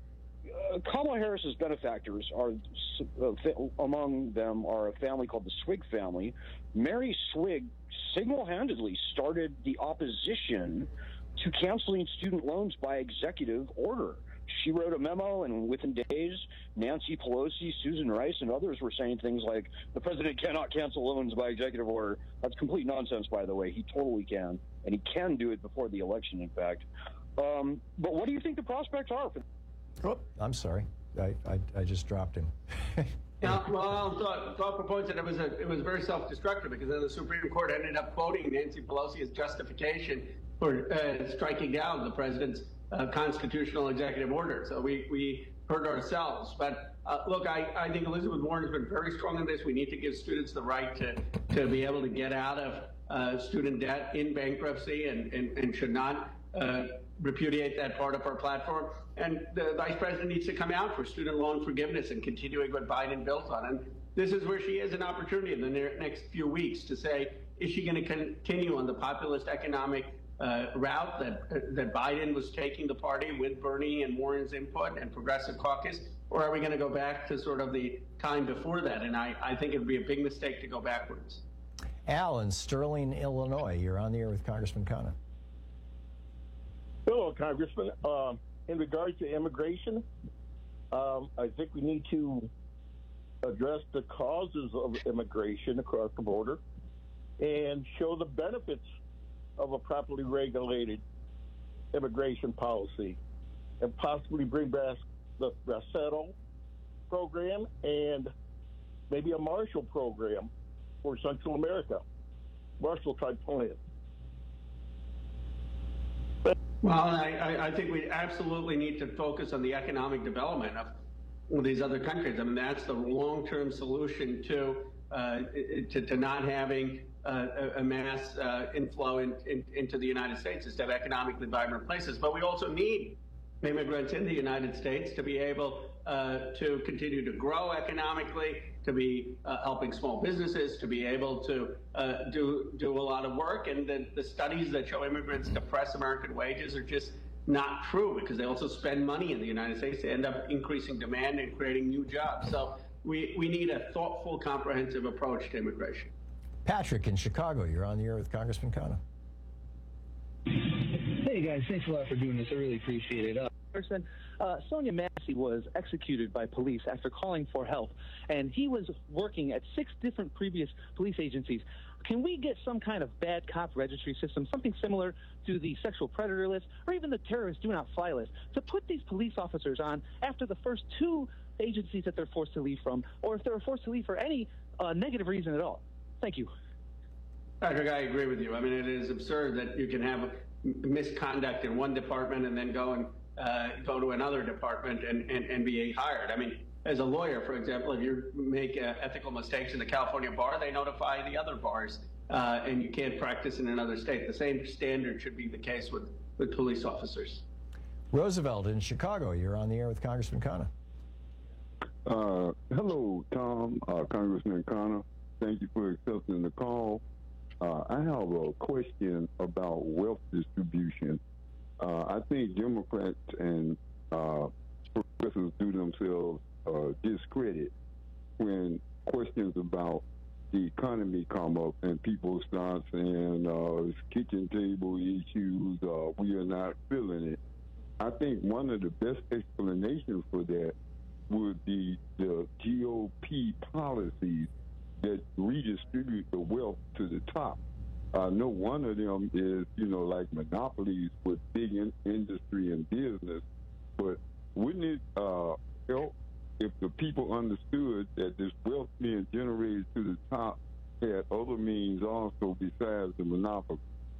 uh, Kamala Harris's benefactors are, uh, among them are a family called the Swig family. Mary Swig single-handedly started the opposition to canceling student loans by executive order. She wrote a memo, and within days, Nancy Pelosi, Susan Rice, and others were saying things like, the president cannot cancel loans by executive order. That's complete nonsense, by the way. He totally can, and he can do it before the election, in fact. Um, but what do you think the prospects are for? Oh, I'm sorry. I, I, I just dropped him. Yeah, well, thought, thought proposed that it was a, it was very self-destructive, because then the Supreme Court ended up quoting Nancy Pelosi as justification for uh, striking down the president's uh, constitutional executive order. So we, we hurt ourselves. But uh, look, I, I think Elizabeth Warren has been very strong in this. We need to give students the right to, to be able to get out of uh, student debt in bankruptcy, and, and, and should not uh, repudiate that part of our platform. And the vice president needs to come out for student loan forgiveness and continuing what Biden built on. And this is where she has an opportunity in the next few weeks to say, is she going to continue on the populist economic uh, route that uh, that Biden was taking the party with Bernie and Warren's input and Progressive Caucus, or are we going to go back to sort of the time before that? And I, I think it would be a big mistake to go backwards. Al in Sterling, Illinois. You're on the air with Congressman Khanna. Hello, Congressman. Um, in regards to immigration, um, I think we need to address the causes of immigration across the border and show the benefits of a properly regulated immigration policy, and possibly bring back the Resettle program and maybe a Marshall program for Central America, Marshall-type plan. Well, I, I think we absolutely need to focus on the economic development of these other countries. I mean, that's the long-term solution to uh, to, to not having uh, a mass uh, inflow in, in, into the United States, is to have economically vibrant places. But we also need immigrants in the United States to be able uh, to continue to grow economically, to be uh, helping small businesses, to be able to uh, do do a lot of work. And the, the studies that show immigrants depress American wages are just not true, because they also spend money in the United States to end up increasing demand and creating new jobs. So we, we need a thoughtful, comprehensive approach to immigration. Patrick in Chicago, you're on the air with Congressman Khanna. Hey guys, thanks a lot for doing this. I really appreciate it. Uh, person, uh, Sonia Massey was executed by police after calling for help, and he was working at six different previous police agencies. Can we get some kind of bad cop registry system, something similar to the sexual predator list, or even the terrorist do not fly list, to put these police officers on after the first two agencies that they're forced to leave from, or if they're forced to leave for any uh, negative reason at all? Thank you. Patrick, I agree with you. I mean, it is absurd that you can have misconduct in one department and then go and uh, go to another department and, and, and be hired. I mean, as a lawyer, for example, if you make uh, ethical mistakes in the California bar, they notify the other bars, uh, and you can't practice in another state. The same standard should be the case with, with police officers. Roosevelt in Chicago, you're on the air with Congressman Khanna. Uh, hello, Tom, uh, Congressman Khanna. Thank you for accepting the call. Uh, I have a question about wealth distribution. Uh, I think Democrats and uh, progressives do themselves uh, discredit when questions about the economy come up and people start saying uh, kitchen table issues, uh, we are not feeling it. I think one of the best explanations for that would be the G O P policies that redistribute the wealth to the top. I know one of them is, you know, like monopolies with big in industry and business, but wouldn't it uh, help if the people understood that this wealth being generated to the top had other means also besides the monopoly?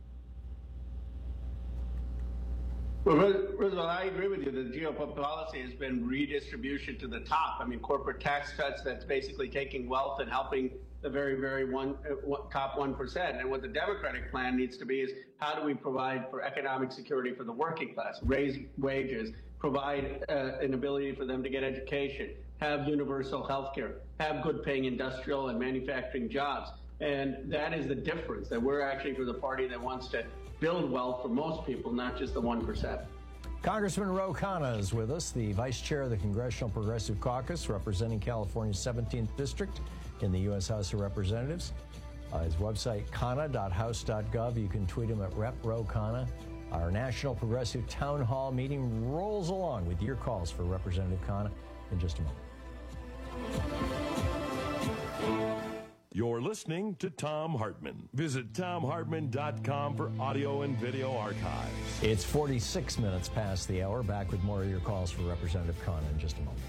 Well, Roosevelt, I agree with you. The G O P policy has been redistribution to the top. I mean, corporate tax cuts, that's basically taking wealth and helping the very, very one, uh, top one percent. And what the Democratic plan needs to be is how do we provide for economic security for the working class, raise wages, provide uh, an ability for them to get education, have universal health care, have good paying industrial and manufacturing jobs. And that is the difference, that we're actually for the party that wants to build wealth for most people, not just the one percent. Congressman Ro Khanna is with us, the vice chair of the Congressional Progressive Caucus, representing California's seventeenth District in the U S House of Representatives. Uh, his website, khanna dot house dot gov. You can tweet him at Rep Ro Khanna. Our National Progressive Town Hall meeting rolls along with your calls for Representative Khanna in just a moment. You're listening to Thom Hartmann. Visit thom hartmann dot com for audio and video archives. It's forty-six minutes past the hour. Back with more of your calls for Representative Khanna in just a moment.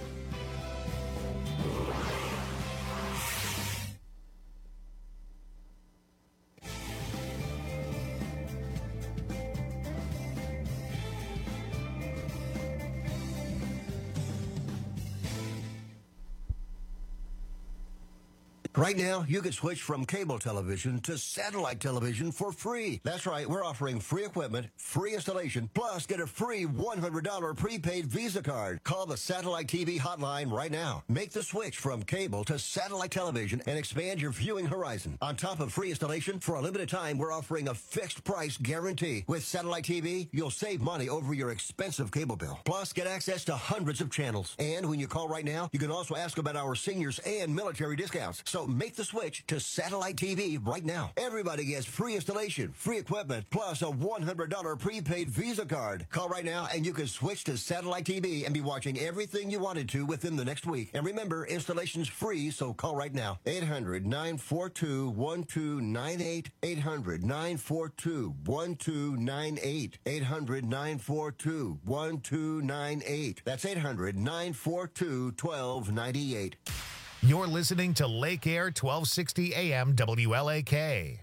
Right now, you can switch from cable television to satellite television for free. That's right, we're offering free equipment, free installation, plus get a free one hundred dollar prepaid Visa card. Call the Satellite T V hotline right now. Make the switch from cable to satellite television and expand your viewing horizon. On top of free installation, for a limited time, we're offering a fixed price guarantee. With Satellite T V, you'll save money over your expensive cable bill. Plus, get access to hundreds of channels. And when you call right now, you can also ask about our seniors and military discounts. So make the switch to Satellite T V right now. Everybody gets free installation, free equipment, plus a one hundred dollar prepaid Visa card. Call right now and you can switch to Satellite T V and be watching everything you wanted to within the next week. And remember, installation's free, so call right now. eight hundred, nine four two, one two nine eight. eight hundred, nine four two, one two nine eight. eight hundred, nine four two, one two nine eight. That's eight hundred, nine four two, one two nine eight. You're listening to Lake Air twelve sixty A M W L A K.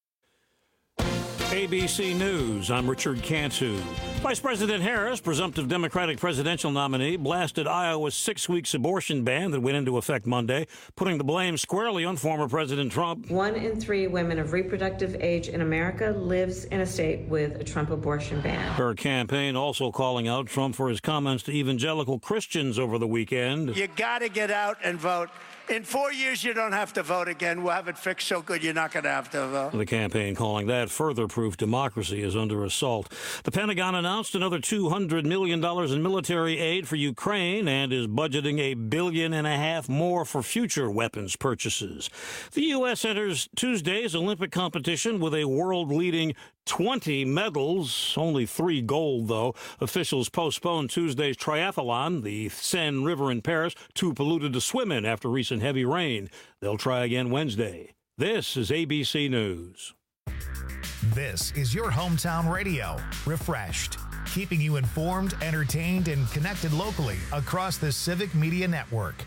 A B C News, I'm Richard Cantu. Vice President Harris, presumptive Democratic presidential nominee, blasted Iowa's six weeks abortion ban that went into effect Monday, putting the blame squarely on former President Trump. One in three women of reproductive age in America lives in a state with a Trump abortion ban. Her campaign also calling out Trump for his comments to evangelical Christians over the weekend. You got to get out and vote. In four years, you don't have to vote again. We'll have it fixed so good you're not going to have to vote. The campaign calling that further proof democracy is under assault. The Pentagon announced another two hundred million dollars in military aid for Ukraine and is budgeting a billion and a half more for future weapons purchases. The U S enters Tuesday's Olympic competition with a world-leading twenty medals, only three gold, though. Officials postponed Tuesday's triathlon, the Seine River in Paris, too polluted to swim in after recent heavy rain. They'll try again Wednesday. This is A B C News. This is your hometown radio, refreshed, keeping you informed, entertained, and connected locally across the Civic Media Network.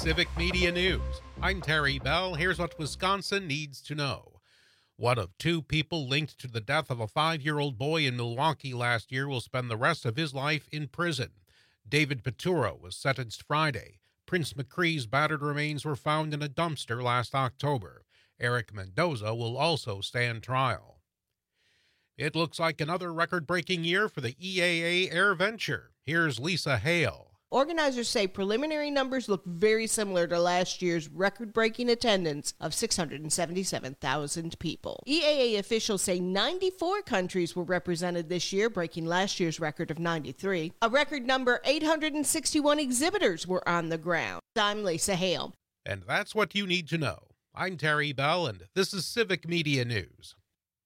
Civic Media News. I'm Terry Bell. Here's what Wisconsin needs to know. One of two people linked to the death of a five-year-old boy in Milwaukee last year will spend the rest of his life in prison. David Peturo was sentenced Friday. Prince McCree's battered remains were found in a dumpster last October. Eric Mendoza will also stand trial. It looks like another record-breaking year for the E A A Air Venture. Here's Lisa Hale. Organizers say preliminary numbers look very similar to last year's record-breaking attendance of six hundred seventy-seven thousand people. E A A officials say ninety-four countries were represented this year, breaking last year's record of ninety-three. A record number eight hundred sixty-one exhibitors were on the ground. I'm Lisa Hale. And that's what you need to know. I'm Terry Bell, and this is Civic Media News.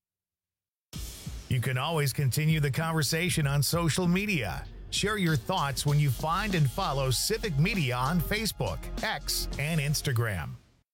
You can always continue the conversation on social media. Share your thoughts when you find and follow Civic Media on Facebook, X, and Instagram.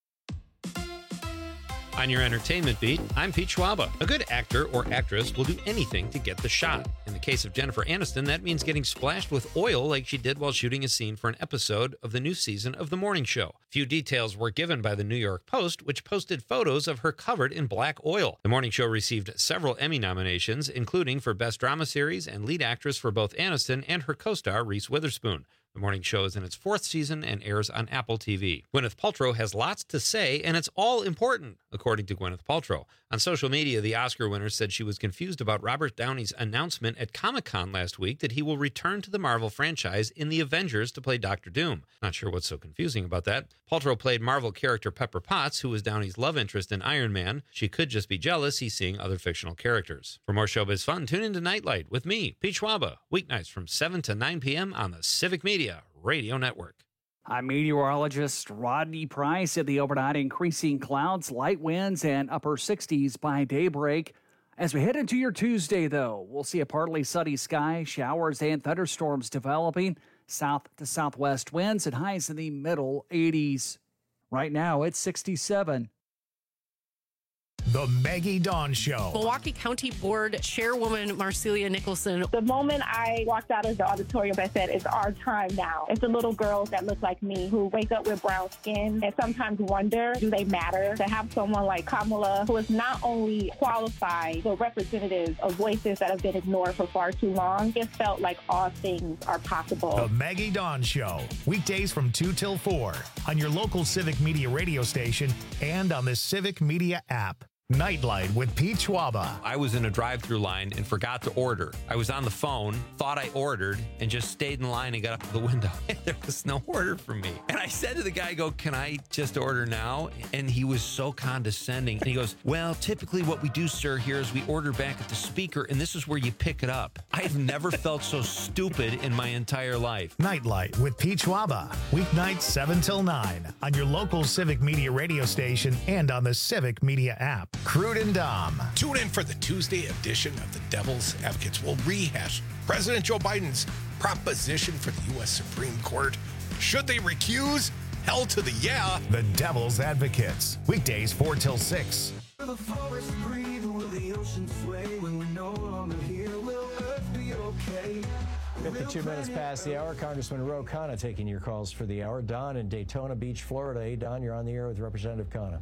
On your entertainment beat, I'm Pete Schwaba. A good actor or actress will do anything to get the shot. In the case of Jennifer Aniston, that means getting splashed with oil like she did while shooting a scene for an episode of the new season of The Morning Show. Few details were given by the New York Post, which posted photos of her covered in black oil. The Morning Show received several Emmy nominations, including for Best Drama Series and Lead Actress for both Aniston and her co-star Reese Witherspoon. The Morning Show is in its fourth season and airs on Apple T V. Gwyneth Paltrow has lots to say, and it's all important, according to Gwyneth Paltrow. On social media, the Oscar winner said she was confused about Robert Downey's announcement at Comic-Con last week that he will return to the Marvel franchise in The Avengers to play Doctor Doom. Not sure what's so confusing about that. Paltrow played Marvel character Pepper Potts, who was Downey's love interest in Iron Man. She could just be jealous he's seeing other fictional characters. For more showbiz fun, tune into Nightlight with me, Pete Schwaba, weeknights from seven to nine p.m. on the Civic Media Radio Network. I'm meteorologist Rodney Price. At the overnight, increasing clouds, light winds, and upper sixties by daybreak. As we head into your Tuesday, though, we'll see a partly sunny sky, showers and thunderstorms developing, south to southwest winds, and highs in the middle eighties. Right now, it's sixty-seven. The Maggie Dawn Show. Milwaukee County Board Chairwoman Marcelia Nicholson. The moment I walked out of the auditorium, I said, it's our time now. It's the little girls that look like me who wake up with brown skin and sometimes wonder, do they matter? To have someone like Kamala, who is not only qualified, but representative of voices that have been ignored for far too long, it felt like all things are possible. The Maggie Dawn Show. Weekdays from two till four on your local Civic Media radio station and on the Civic Media app. Nightlight with Pete Schwaba. I was in a drive-through line and forgot to order. I was on the phone, thought I ordered, and just stayed in line and got up to the window. And there was no order for me. And I said to the guy, I go, can I just order now? And he was so condescending. And he goes, well, typically what we do, sir, here is we order back at the speaker, and this is where you pick it up. I've never felt so stupid in my entire life. Nightlight with Pete Schwaba. Weeknights seven till nine on your local Civic Media radio station and on the Civic Media app. Crude and Dom. Tune in for the Tuesday edition of the Devil's Advocates. We'll rehash President Joe Biden's proposition for the U S Supreme Court. Should they recuse? Hell to the yeah. The Devil's Advocates. Weekdays four till six. The forest breathe, will the ocean sway when we're no longer here? Will Earth be okay? fifty-two minutes past the hour. Congressman Ro Khanna taking your calls for the hour. Don in Daytona Beach, Florida. Hey, Don, you're on the air with Representative Khanna.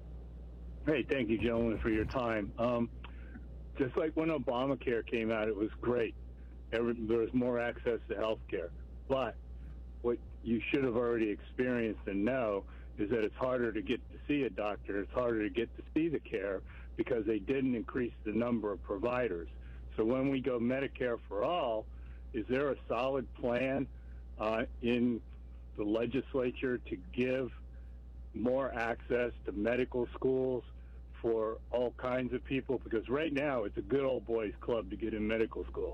Hey, thank you, gentlemen, for your time. Um, just like when Obamacare came out, it was great. Every, there was more access to health care. But what you should have already experienced and know is that it's harder to get to see a doctor. It's harder to get to see the care because they didn't increase the number of providers. So when we go Medicare for all, is there a solid plan uh, in the legislature to give more access to medical schools for all kinds of people? Because right now it's a good old boys club to get in medical school.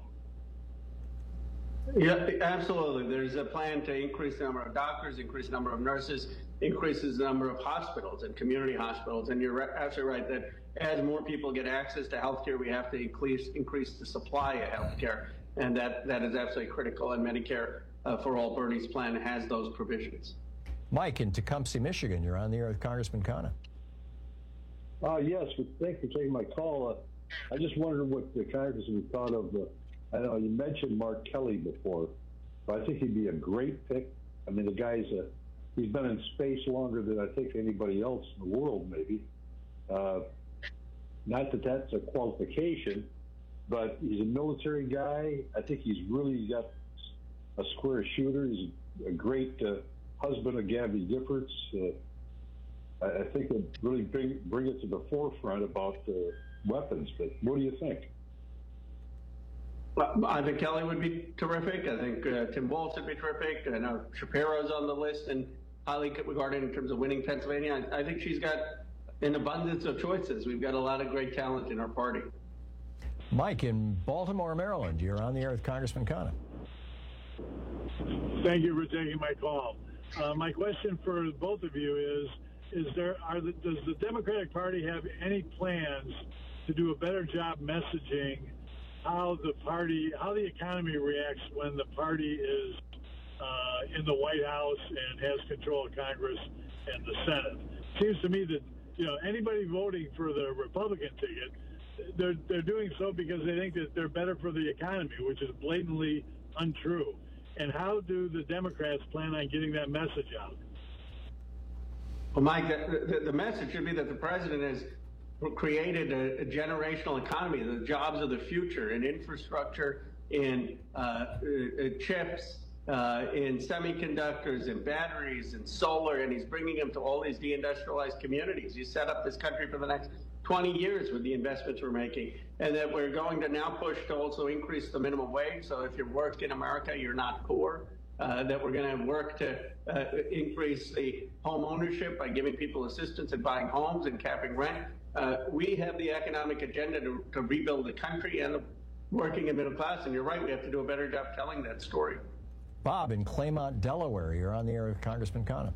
Yeah, absolutely. There's a plan to increase the number of doctors, increase the number of nurses, increases the number of hospitals and community hospitals. And you're absolutely right that as more people get access to healthcare, we have to increase increase the supply of healthcare. And that, that is absolutely critical. And Medicare uh, for All, Bernie's plan, has those provisions. Mike in Tecumseh, Michigan. You're on the air with Congressman Khanna. Uh, yes, but thanks for taking my call. Uh, I just wondered what the congressman thought of the, I know you mentioned Mark Kelly before, but I think he'd be a great pick. I mean, the guy's a he's been in space longer than I think anybody else in the world, maybe. Uh, not that that's a qualification, but he's a military guy. I think he's really got a square shooter. He's a great uh, husband of Gabby Giffords. Uh, I, I think it really bring, bring it to the forefront about uh, weapons. But what do you think? Well, I think Kelly would be terrific. I think uh, Tim Walz would be terrific. I know Shapiro's on the list and highly regarded in terms of winning Pennsylvania. I, I think she's got an abundance of choices. We've got a lot of great talent in our party. Mike in Baltimore, Maryland. You're on the air with Congressman Khanna. Thank you for taking my call. Uh, my question for both of you is: Is there are the, does the Democratic Party have any plans to do a better job messaging how the party, how the economy reacts when the party is uh, in the White House and has control of Congress and the Senate? Seems to me that you know anybody voting for the Republican ticket, they're they're doing so because they think that they're better for the economy, which is blatantly untrue. And how do the Democrats plan on getting that message out? Well, Mike, the, the, the message should be that the president has created a, a generational economy, the jobs of the future, in infrastructure, in uh, uh, chips, uh, in semiconductors, in batteries, in solar, and he's bringing them to all these deindustrialized communities. You set up this country for the next twenty years with the investments we're making, and that we're going to now push to also increase the minimum wage. So if you work in America, you're not poor. Uh, that we're going to work to uh, increase the home ownership by giving people assistance in buying homes and capping rent. Uh, we have the economic agenda to, to rebuild the country and the working and middle class. And you're right, we have to do a better job telling that story. Bob in Claymont, Delaware. You're on the air with Congressman Khanna.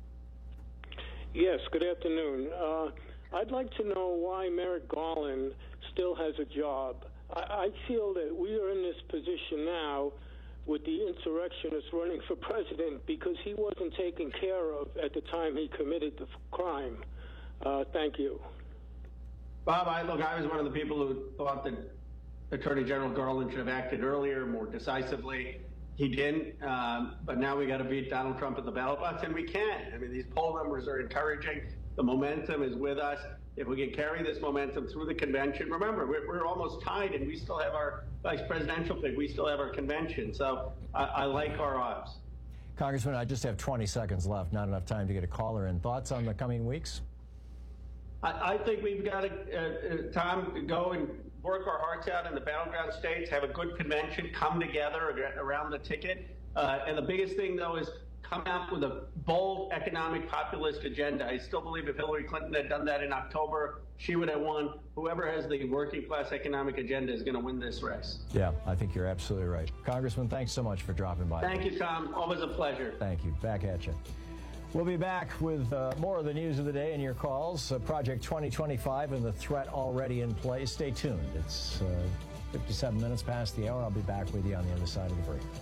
Yes, good afternoon. Uh, I'd like to know why Merrick Garland still has a job. I, I feel that we are in this position now with the insurrectionists running for president because he wasn't taken care of at the time he committed the crime. Uh, thank you. Bob, I, look, I was one of the people who thought that Attorney General Garland should have acted earlier, more decisively. He didn't, um, but now we got to beat Donald Trump at the ballot box, and we can. I mean, these poll numbers are encouraging. The momentum is with us. If we can carry this momentum through the convention, remember, we're, we're almost tied, and we still have our vice presidential pick. We still have our convention. So I, I like our odds. Congressman, I just have twenty seconds left, not enough time to get a caller in. Thoughts on the coming weeks? I, I think we've got to, uh, uh, Tom, go and work our hearts out in the battleground states, have a good convention, come together around the ticket. Uh, and the biggest thing, though, is come out with a bold economic populist agenda. I still believe if Hillary Clinton had done that in October, she would have won. Whoever has the working class economic agenda is going to win this race. Yeah, I think you're absolutely right. Congressman, thanks so much for dropping by. Thank you, Tom. Always a pleasure. Thank you. Back at you. We'll be back with uh, more of the news of the day and your calls. Uh, Project twenty twenty-five and the threat already in play. Stay tuned. It's uh, fifty-seven minutes past the hour. I'll be back with you on the other side of the break.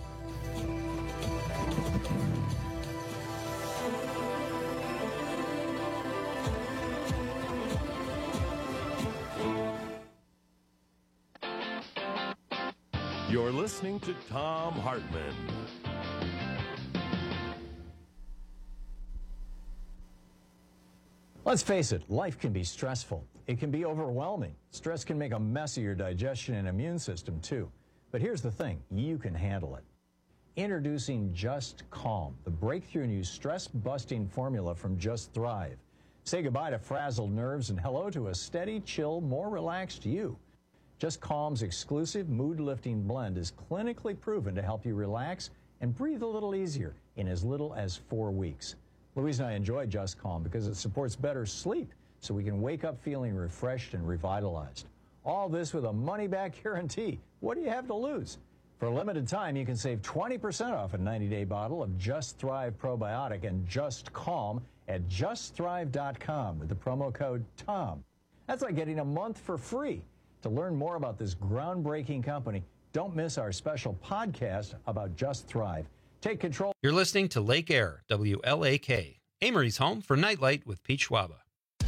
You're listening to Thom Hartmann. Let's face it, life can be stressful. It can be overwhelming. Stress can make a mess of your digestion and immune system, too. But here's the thing, you can handle it. Introducing Just Calm, the breakthrough new stress-busting formula from Just Thrive. Say goodbye to frazzled nerves and hello to a steady, chill, more relaxed you. Just Calm's exclusive mood-lifting blend is clinically proven to help you relax and breathe a little easier in as little as four weeks. Louise and I enjoy Just Calm because it supports better sleep so we can wake up feeling refreshed and revitalized. All this with a money-back guarantee. What do you have to lose? For a limited time, you can save twenty percent off a ninety-day bottle of Just Thrive Probiotic and Just Calm at just thrive dot com with the promo code TOM. That's like getting a month for free. To learn more about this groundbreaking company, don't miss our special podcast about Just Thrive. Take control. You're listening to Lake Air, W L A K, Amory's home for Nightlight with Pete Schwaba.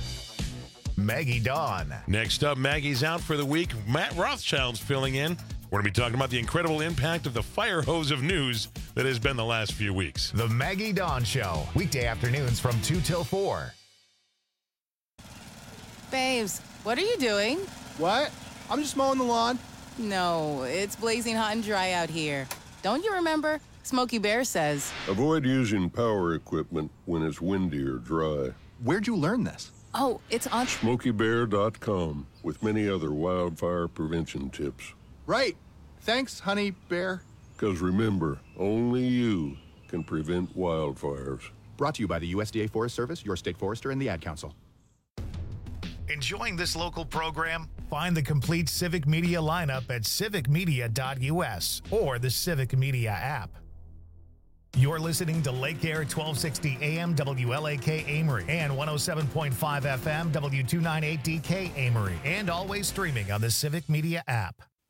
Maggie Dawn. Next up, Maggie's out for the week. Matt Rothschild's filling in. We're going to be talking about the incredible impact of the fire hose of news that has been the last few weeks. The Maggie Dawn Show, weekday afternoons from two till four. Babes, what are you doing? What? I'm just mowing the lawn. No, it's blazing hot and dry out here. Don't you remember? Smokey Bear says. Avoid using power equipment when it's windy or dry. Where'd you learn this? Oh, it's on Smokey Bear dot com with many other wildfire prevention tips. Right. Thanks, Honey Bear. Because remember, only you can prevent wildfires. Brought to you by the U S D A Forest Service, your state forester, and the Ad Council. Enjoying this local program? Find the complete Civic Media lineup at civic media dot U S or the Civic Media app. You're listening to Lake Air twelve sixty A M W L A K Amory and one oh seven point five F M W two ninety-eight D K Amory, and always streaming on the Civic Media app.